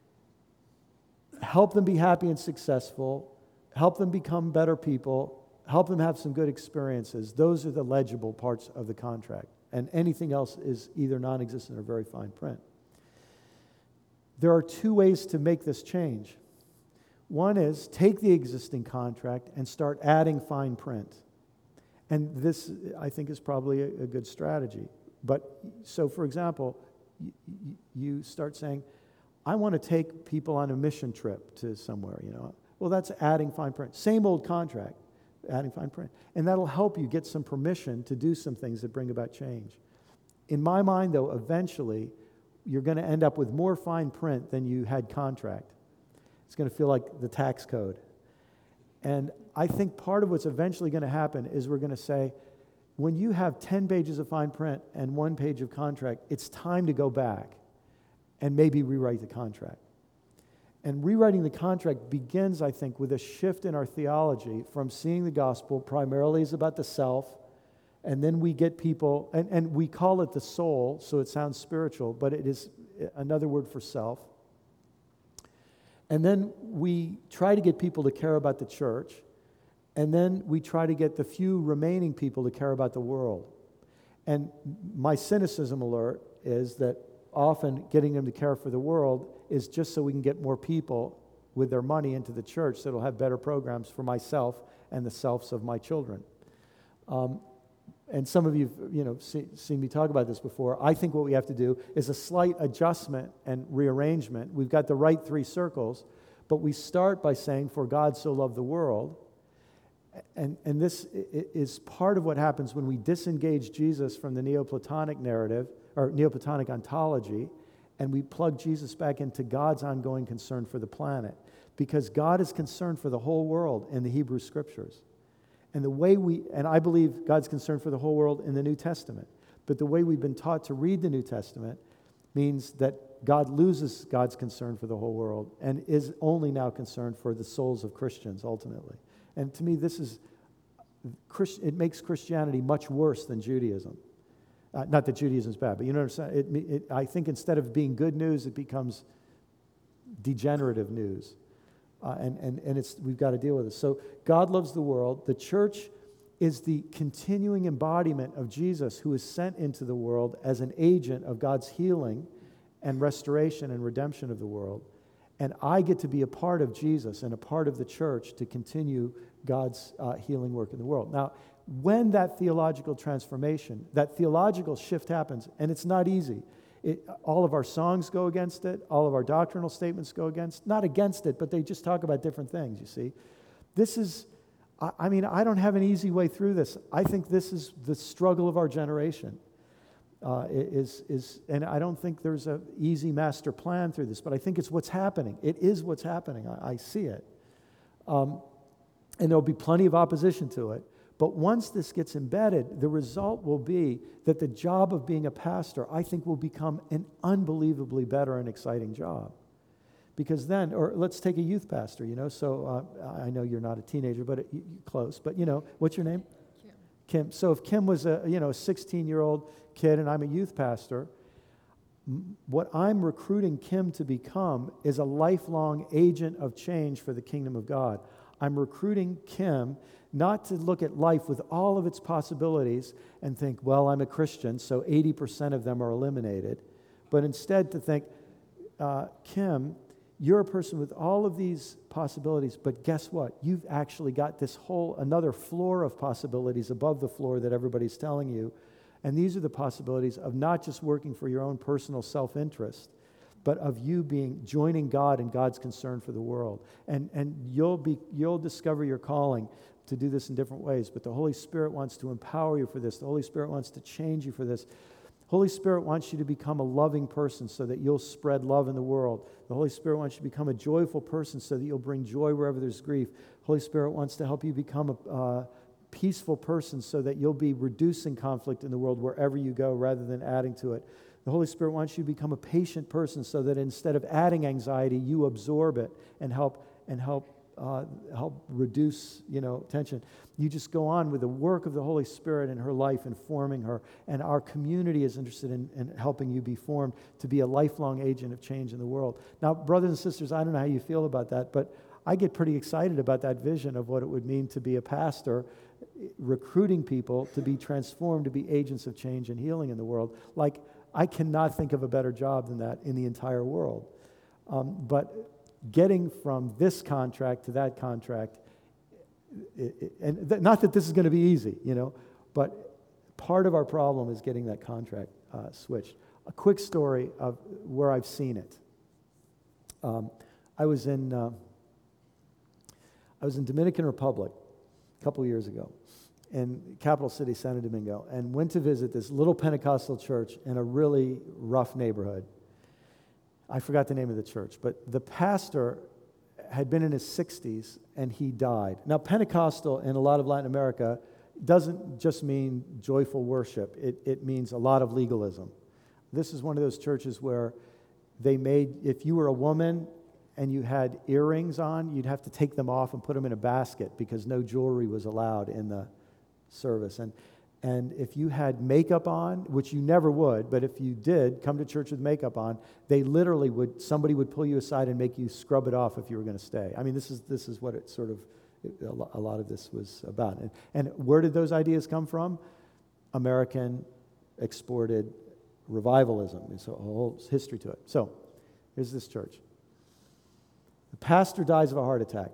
help them be happy and successful, help them become better people, help them have some good experiences. Those are the legible parts of the contract. And anything else is either non-existent or very fine print. There are two ways to make this change. One is take the existing contract and start adding fine print. And this, I think, is probably a, a good strategy. But, so for example, y- y- you start saying, I want to take people on a mission trip to somewhere, you know. Well, that's adding fine print. Same old contract, adding fine print. And that'll help you get some permission to do some things that bring about change. In my mind, though, eventually, you're going to end up with more fine print than you had contract. It's going to feel like the tax code. And I think part of what's eventually going to happen is we're going to say, when you have ten pages of fine print and one page of contract, it's time to go back and maybe rewrite the contract. And rewriting the contract begins, I think, with a shift in our theology from seeing the gospel primarily as about the self, and then we get people, and, and we call it the soul, so it sounds spiritual, but it is another word for self. And then we try to get people to care about the church, and then we try to get the few remaining people to care about the world. And my cynicism alert is that often getting them to care for the world is just so we can get more people with their money into the church that will have better programs for myself and the selves of my children. Um, and some of you, you know, see, seen me talk about this before. I think what we have to do is a slight adjustment and rearrangement. We've got the right three circles, but we start by saying, "For God so loved the world." And, and this is part of what happens when we disengage Jesus from the Neoplatonic narrative, or Neoplatonic ontology, and we plug Jesus back into God's ongoing concern for the planet. Because God is concerned for the whole world in the Hebrew Scriptures. And the way we, and I believe God's concerned for the whole world in the New Testament, but the way we've been taught to read the New Testament means that God loses God's concern for the whole world and is only now concerned for the souls of Christians ultimately. And to me, this is, it makes Christianity much worse than Judaism. Uh, not that Judaism is bad, but you know what I'm saying? It, it, I think instead of being good news, it becomes degenerative news. Uh, and and, and it's, we've got to deal with it. So God loves the world. The church is the continuing embodiment of Jesus, who is sent into the world as an agent of God's healing and restoration and redemption of the world. And I get to be a part of Jesus and a part of the church to continue God's uh, healing work in the world. Now, when that theological transformation, that theological shift happens, and it's not easy. It, all of our songs go against it. All of our doctrinal statements go against, not against it, but they just talk about different things, you see. This is, I, I mean, I don't have an easy way through this. I think this is the struggle of our generation. Uh, is, is, and I don't think there's an easy master plan through this, but I think it's what's happening. It is what's happening. I, I see it. Um, and there'll be plenty of opposition to it. But once this gets embedded, the result will be that the job of being a pastor, I think, will become an unbelievably better and exciting job. Because then, or let's take a youth pastor, you know, so uh, I know you're not a teenager, but it, you, close, but you know, what's your name? Kim. Kim. So if Kim was a, you know, a sixteen-year-old kid and I'm a youth pastor, m- what I'm recruiting Kim to become is a lifelong agent of change for the kingdom of God. I'm recruiting Kim not to look at life with all of its possibilities and think, well, I'm a Christian, so eighty percent of them are eliminated, but instead to think, uh, Kim, you're a person with all of these possibilities, but guess what? You've actually got this whole, another floor of possibilities above the floor that everybody's telling you, and these are the possibilities of not just working for your own personal self-interest, but of you being joining God and God's concern for the world. And and you'll be you'll discover your calling to do this in different ways, but the Holy Spirit wants to empower you for this. The Holy Spirit wants to change you for this. Holy Spirit wants you to become a loving person so that you'll spread love in the world. The Holy Spirit wants you to become a joyful person so that you'll bring joy wherever there's grief. Holy Spirit wants to help you become a uh, peaceful person so that you'll be reducing conflict in the world wherever you go rather than adding to it. The Holy Spirit wants you to become a patient person so that instead of adding anxiety, you absorb it and help and help uh, help reduce, you know, tension. You just go on with the work of the Holy Spirit in her life and forming her. And our community is interested in, in helping you be formed to be a lifelong agent of change in the world. Now, brothers and sisters, I don't know how you feel about that, but I get pretty excited about that vision of what it would mean to be a pastor, recruiting people to be transformed, to be agents of change and healing in the world. Like, I cannot think of a better job than that in the entire world. Um, but getting from this contract to that contract, it, it, and th- not that this is going to be easy, you know, but part of our problem is getting that contract uh, switched. A quick story of where I've seen it. Um, I was in uh, I was in Dominican Republic a couple years ago, in capital city Santo Domingo, and went to visit this little Pentecostal church in a really rough neighborhood. I forgot the name of the church, but the pastor had been in his sixties and he died. Now, Pentecostal in a lot of Latin America doesn't just mean joyful worship. It, it means a lot of legalism. This is one of those churches where they made, if you were a woman and you had earrings on, you'd have to take them off and put them in a basket because no jewelry was allowed in the service. And and if you had makeup on, which you never would, but if you did come to church with makeup on, they literally would, somebody would pull you aside and make you scrub it off if you were going to stay. I mean, this is this is what it sort of, a lot of this was about. And, and where did those ideas come from? American exported revivalism. There's a whole history to it. So, here's this church. The pastor dies of a heart attack.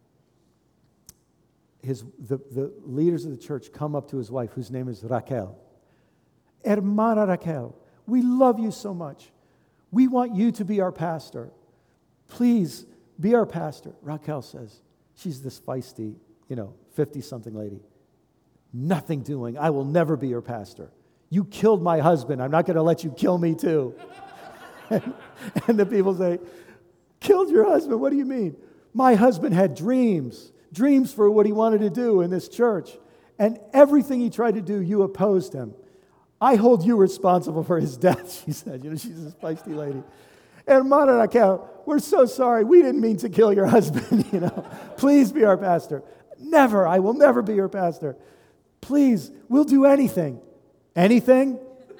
His, the, the leaders of the church come up to his wife, whose name is Raquel. Hermana Raquel, we love you so much. We want you to be our pastor. Please be our pastor. Raquel says, she's this feisty, you know, fifty-something lady. Nothing doing. I will never be your pastor. You killed my husband. I'm not going to let you kill me too. and, and the people say, killed your husband? What do you mean? My husband had dreams. Dreams for what he wanted to do in this church. And everything he tried to do, you opposed him. I hold you responsible for his death, she said. You know, she's this feisty lady. Hermana Raquel, we're so sorry. We didn't mean to kill your husband, you know. Please be our pastor. Never. I will never be your pastor. Please, we'll do anything. Anything?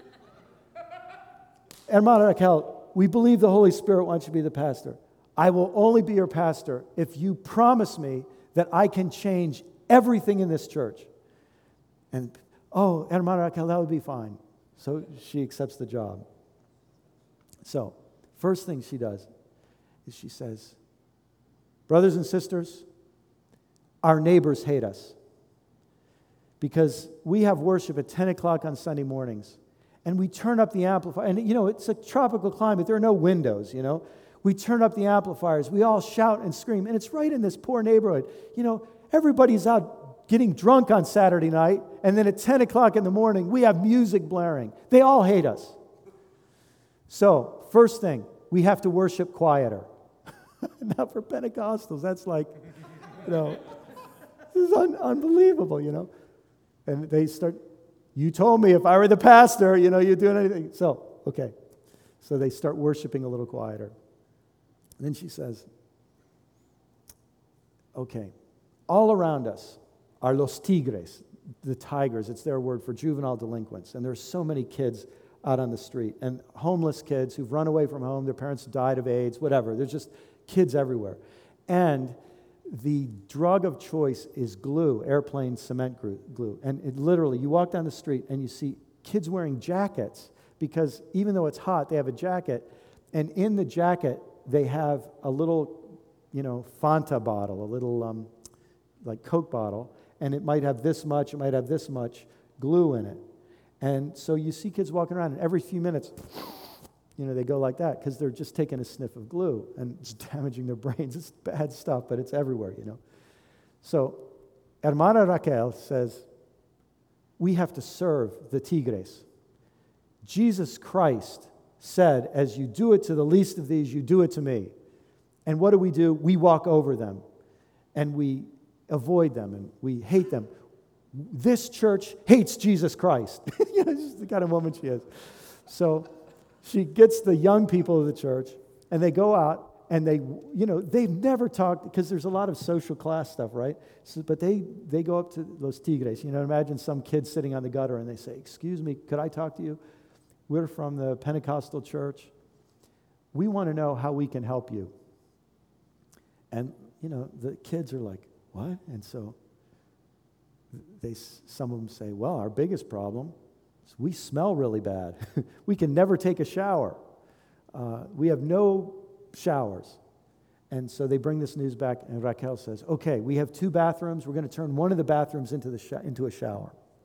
Hermana Raquel, we believe the Holy Spirit wants you to be the pastor. I will only be your pastor if you promise me that I can change everything in this church. And, oh, Hermana Raquel, that would be fine. So she accepts the job. So, first thing she does is she says, brothers and sisters, our neighbors hate us because we have worship at ten o'clock on Sunday mornings, and we turn up the amplifier. And, you know, it's a tropical climate. There are no windows, you know. We turn up the amplifiers. We all shout and scream. And it's right in this poor neighborhood. You know, everybody's out getting drunk on Saturday night. And then at ten o'clock in the morning, we have music blaring. They all hate us. So, first thing, we have to worship quieter. Now for Pentecostals, that's like, you know, this is un- unbelievable, you know. And they start, you told me if I were the pastor, you know, you'd do anything. So, okay. So they start worshiping a little quieter. And then she says, okay, all around us are los tigres, the tigers. It's their word for juvenile delinquents. And there's so many kids out on the street. And homeless kids who've run away from home, their parents died of AIDS, whatever. There's just kids everywhere. And the drug of choice is glue, airplane cement glue. And it literally, you walk down the street and you see kids wearing jackets because even though it's hot, they have a jacket. And in the jacket, they have a little, you know, Fanta bottle, a little um, like Coke bottle, and it might have this much, it might have this much glue in it. And so you see kids walking around, and every few minutes, you know, they go like that because they're just taking a sniff of glue and it's damaging their brains. It's bad stuff, but it's everywhere, you know. So Hermana Raquel says, we have to serve the tigres. Jesus Christ said, as you do it to the least of these, you do it to me. And what do we do? We walk over them, and we avoid them, and we hate them. This church hates Jesus Christ. You know, this is the kind of woman she is. So she gets the young people of the church, and they go out, and they, you know, they've never talked, because there's a lot of social class stuff, right? So, but they, they go up to Los Tigres. You know, imagine some kid sitting on the gutter, and they say, excuse me, could I talk to you? We're from the Pentecostal church. We want to know how we can help you. And, you know, the kids are like, what? And so they, some of them say, well, our biggest problem is we smell really bad. We can never take a shower. Uh, we have no showers. And so they bring this news back, and Raquel says, okay, we have two bathrooms. We're going to turn one of the bathrooms into, the sh- into a shower.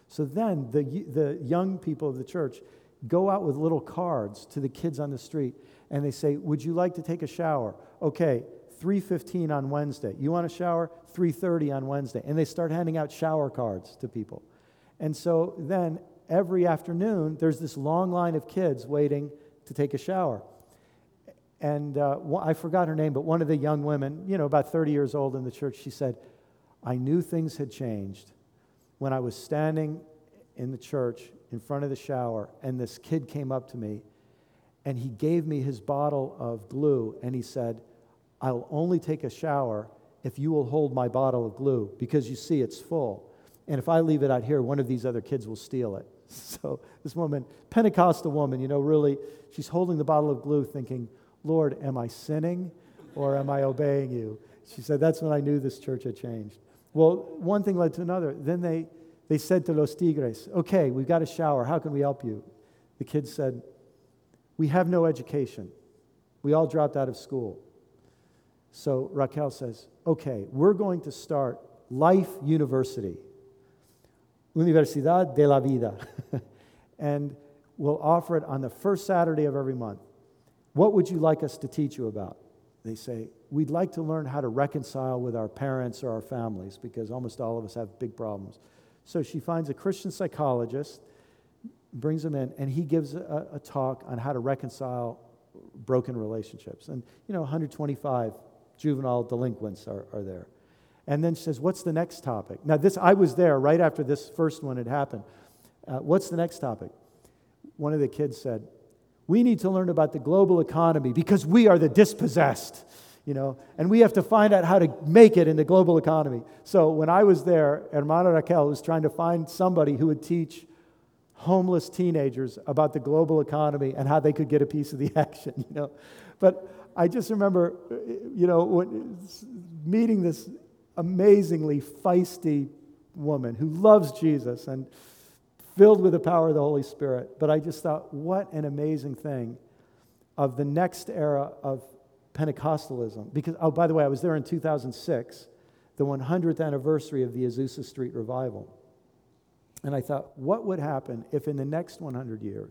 So then the, the young people of the church go out with little cards to the kids on the street, and they say, would you like to take a shower? Okay, three fifteen on Wednesday. You want a shower? three thirty on Wednesday. And they start handing out shower cards to people. And so then every afternoon, there's this long line of kids waiting to take a shower. And uh, I forgot her name, but one of the young women, you know, about thirty years old in the church, she said, I knew things had changed when I was standing in the church in front of the shower, and this kid came up to me, and he gave me his bottle of glue, and he said, I'll only take a shower if you will hold my bottle of glue, because you see it's full. And if I leave it out here, one of these other kids will steal it. So this woman, Pentecostal woman, you know, really, she's holding the bottle of glue thinking, Lord, am I sinning or am I obeying you? She said, that's when I knew this church had changed. Well, one thing led to another. Then they, they said to Los Tigres, okay, we've got a shower. How can we help you? The kids said, we have no education. We all dropped out of school. So Raquel says, okay, we're going to start Life University, Universidad de la Vida, and we'll offer it on the first Saturday of every month. What would you like us to teach you about? They say, we'd like to learn how to reconcile with our parents or our families, because almost all of us have big problems. So she finds a Christian psychologist, brings him in, and he gives a, a talk on how to reconcile broken relationships. And, you know, one hundred twenty-five juvenile delinquents are, are there. And then she says, what's the next topic? Now, this I was there right after this first one had happened. Uh, what's the next topic? One of the kids said, we need to learn about the global economy because we are the dispossessed, you know, and we have to find out how to make it in the global economy. So when I was there, Hermana Raquel was trying to find somebody who would teach homeless teenagers about the global economy and how they could get a piece of the action, you know. But I just remember, you know, when, meeting this amazingly feisty woman who loves Jesus and filled with the power of the Holy Spirit. But I just thought, what an amazing thing of the next era of Pentecostalism. Because, oh, by the way, I was there in two thousand six, the one hundredth anniversary of the Azusa Street Revival. And I thought, what would happen if in the next one hundred years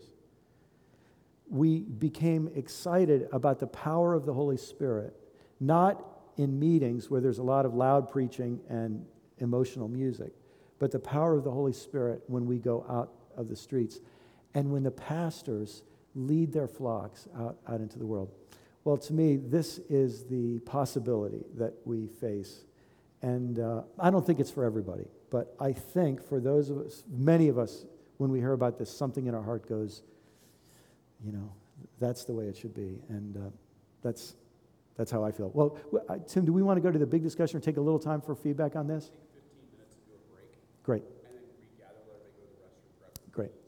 we became excited about the power of the Holy Spirit, not in meetings where there's a lot of loud preaching and emotional music, but the power of the Holy Spirit when we go out of the streets and when the pastors lead their flocks out, out into the world. Well, to me, this is the possibility that we face. And uh, I don't think it's for everybody, but I think for those of us, many of us, when we hear about this, something in our heart goes, you know, that's the way it should be. And uh, that's that's how I feel. Well, uh, Tim, do we want to go to the big discussion or take a little time for feedback on this? Take fifteen minutes and do a break. Great. And then regather, let everybody go to the restroom. Great.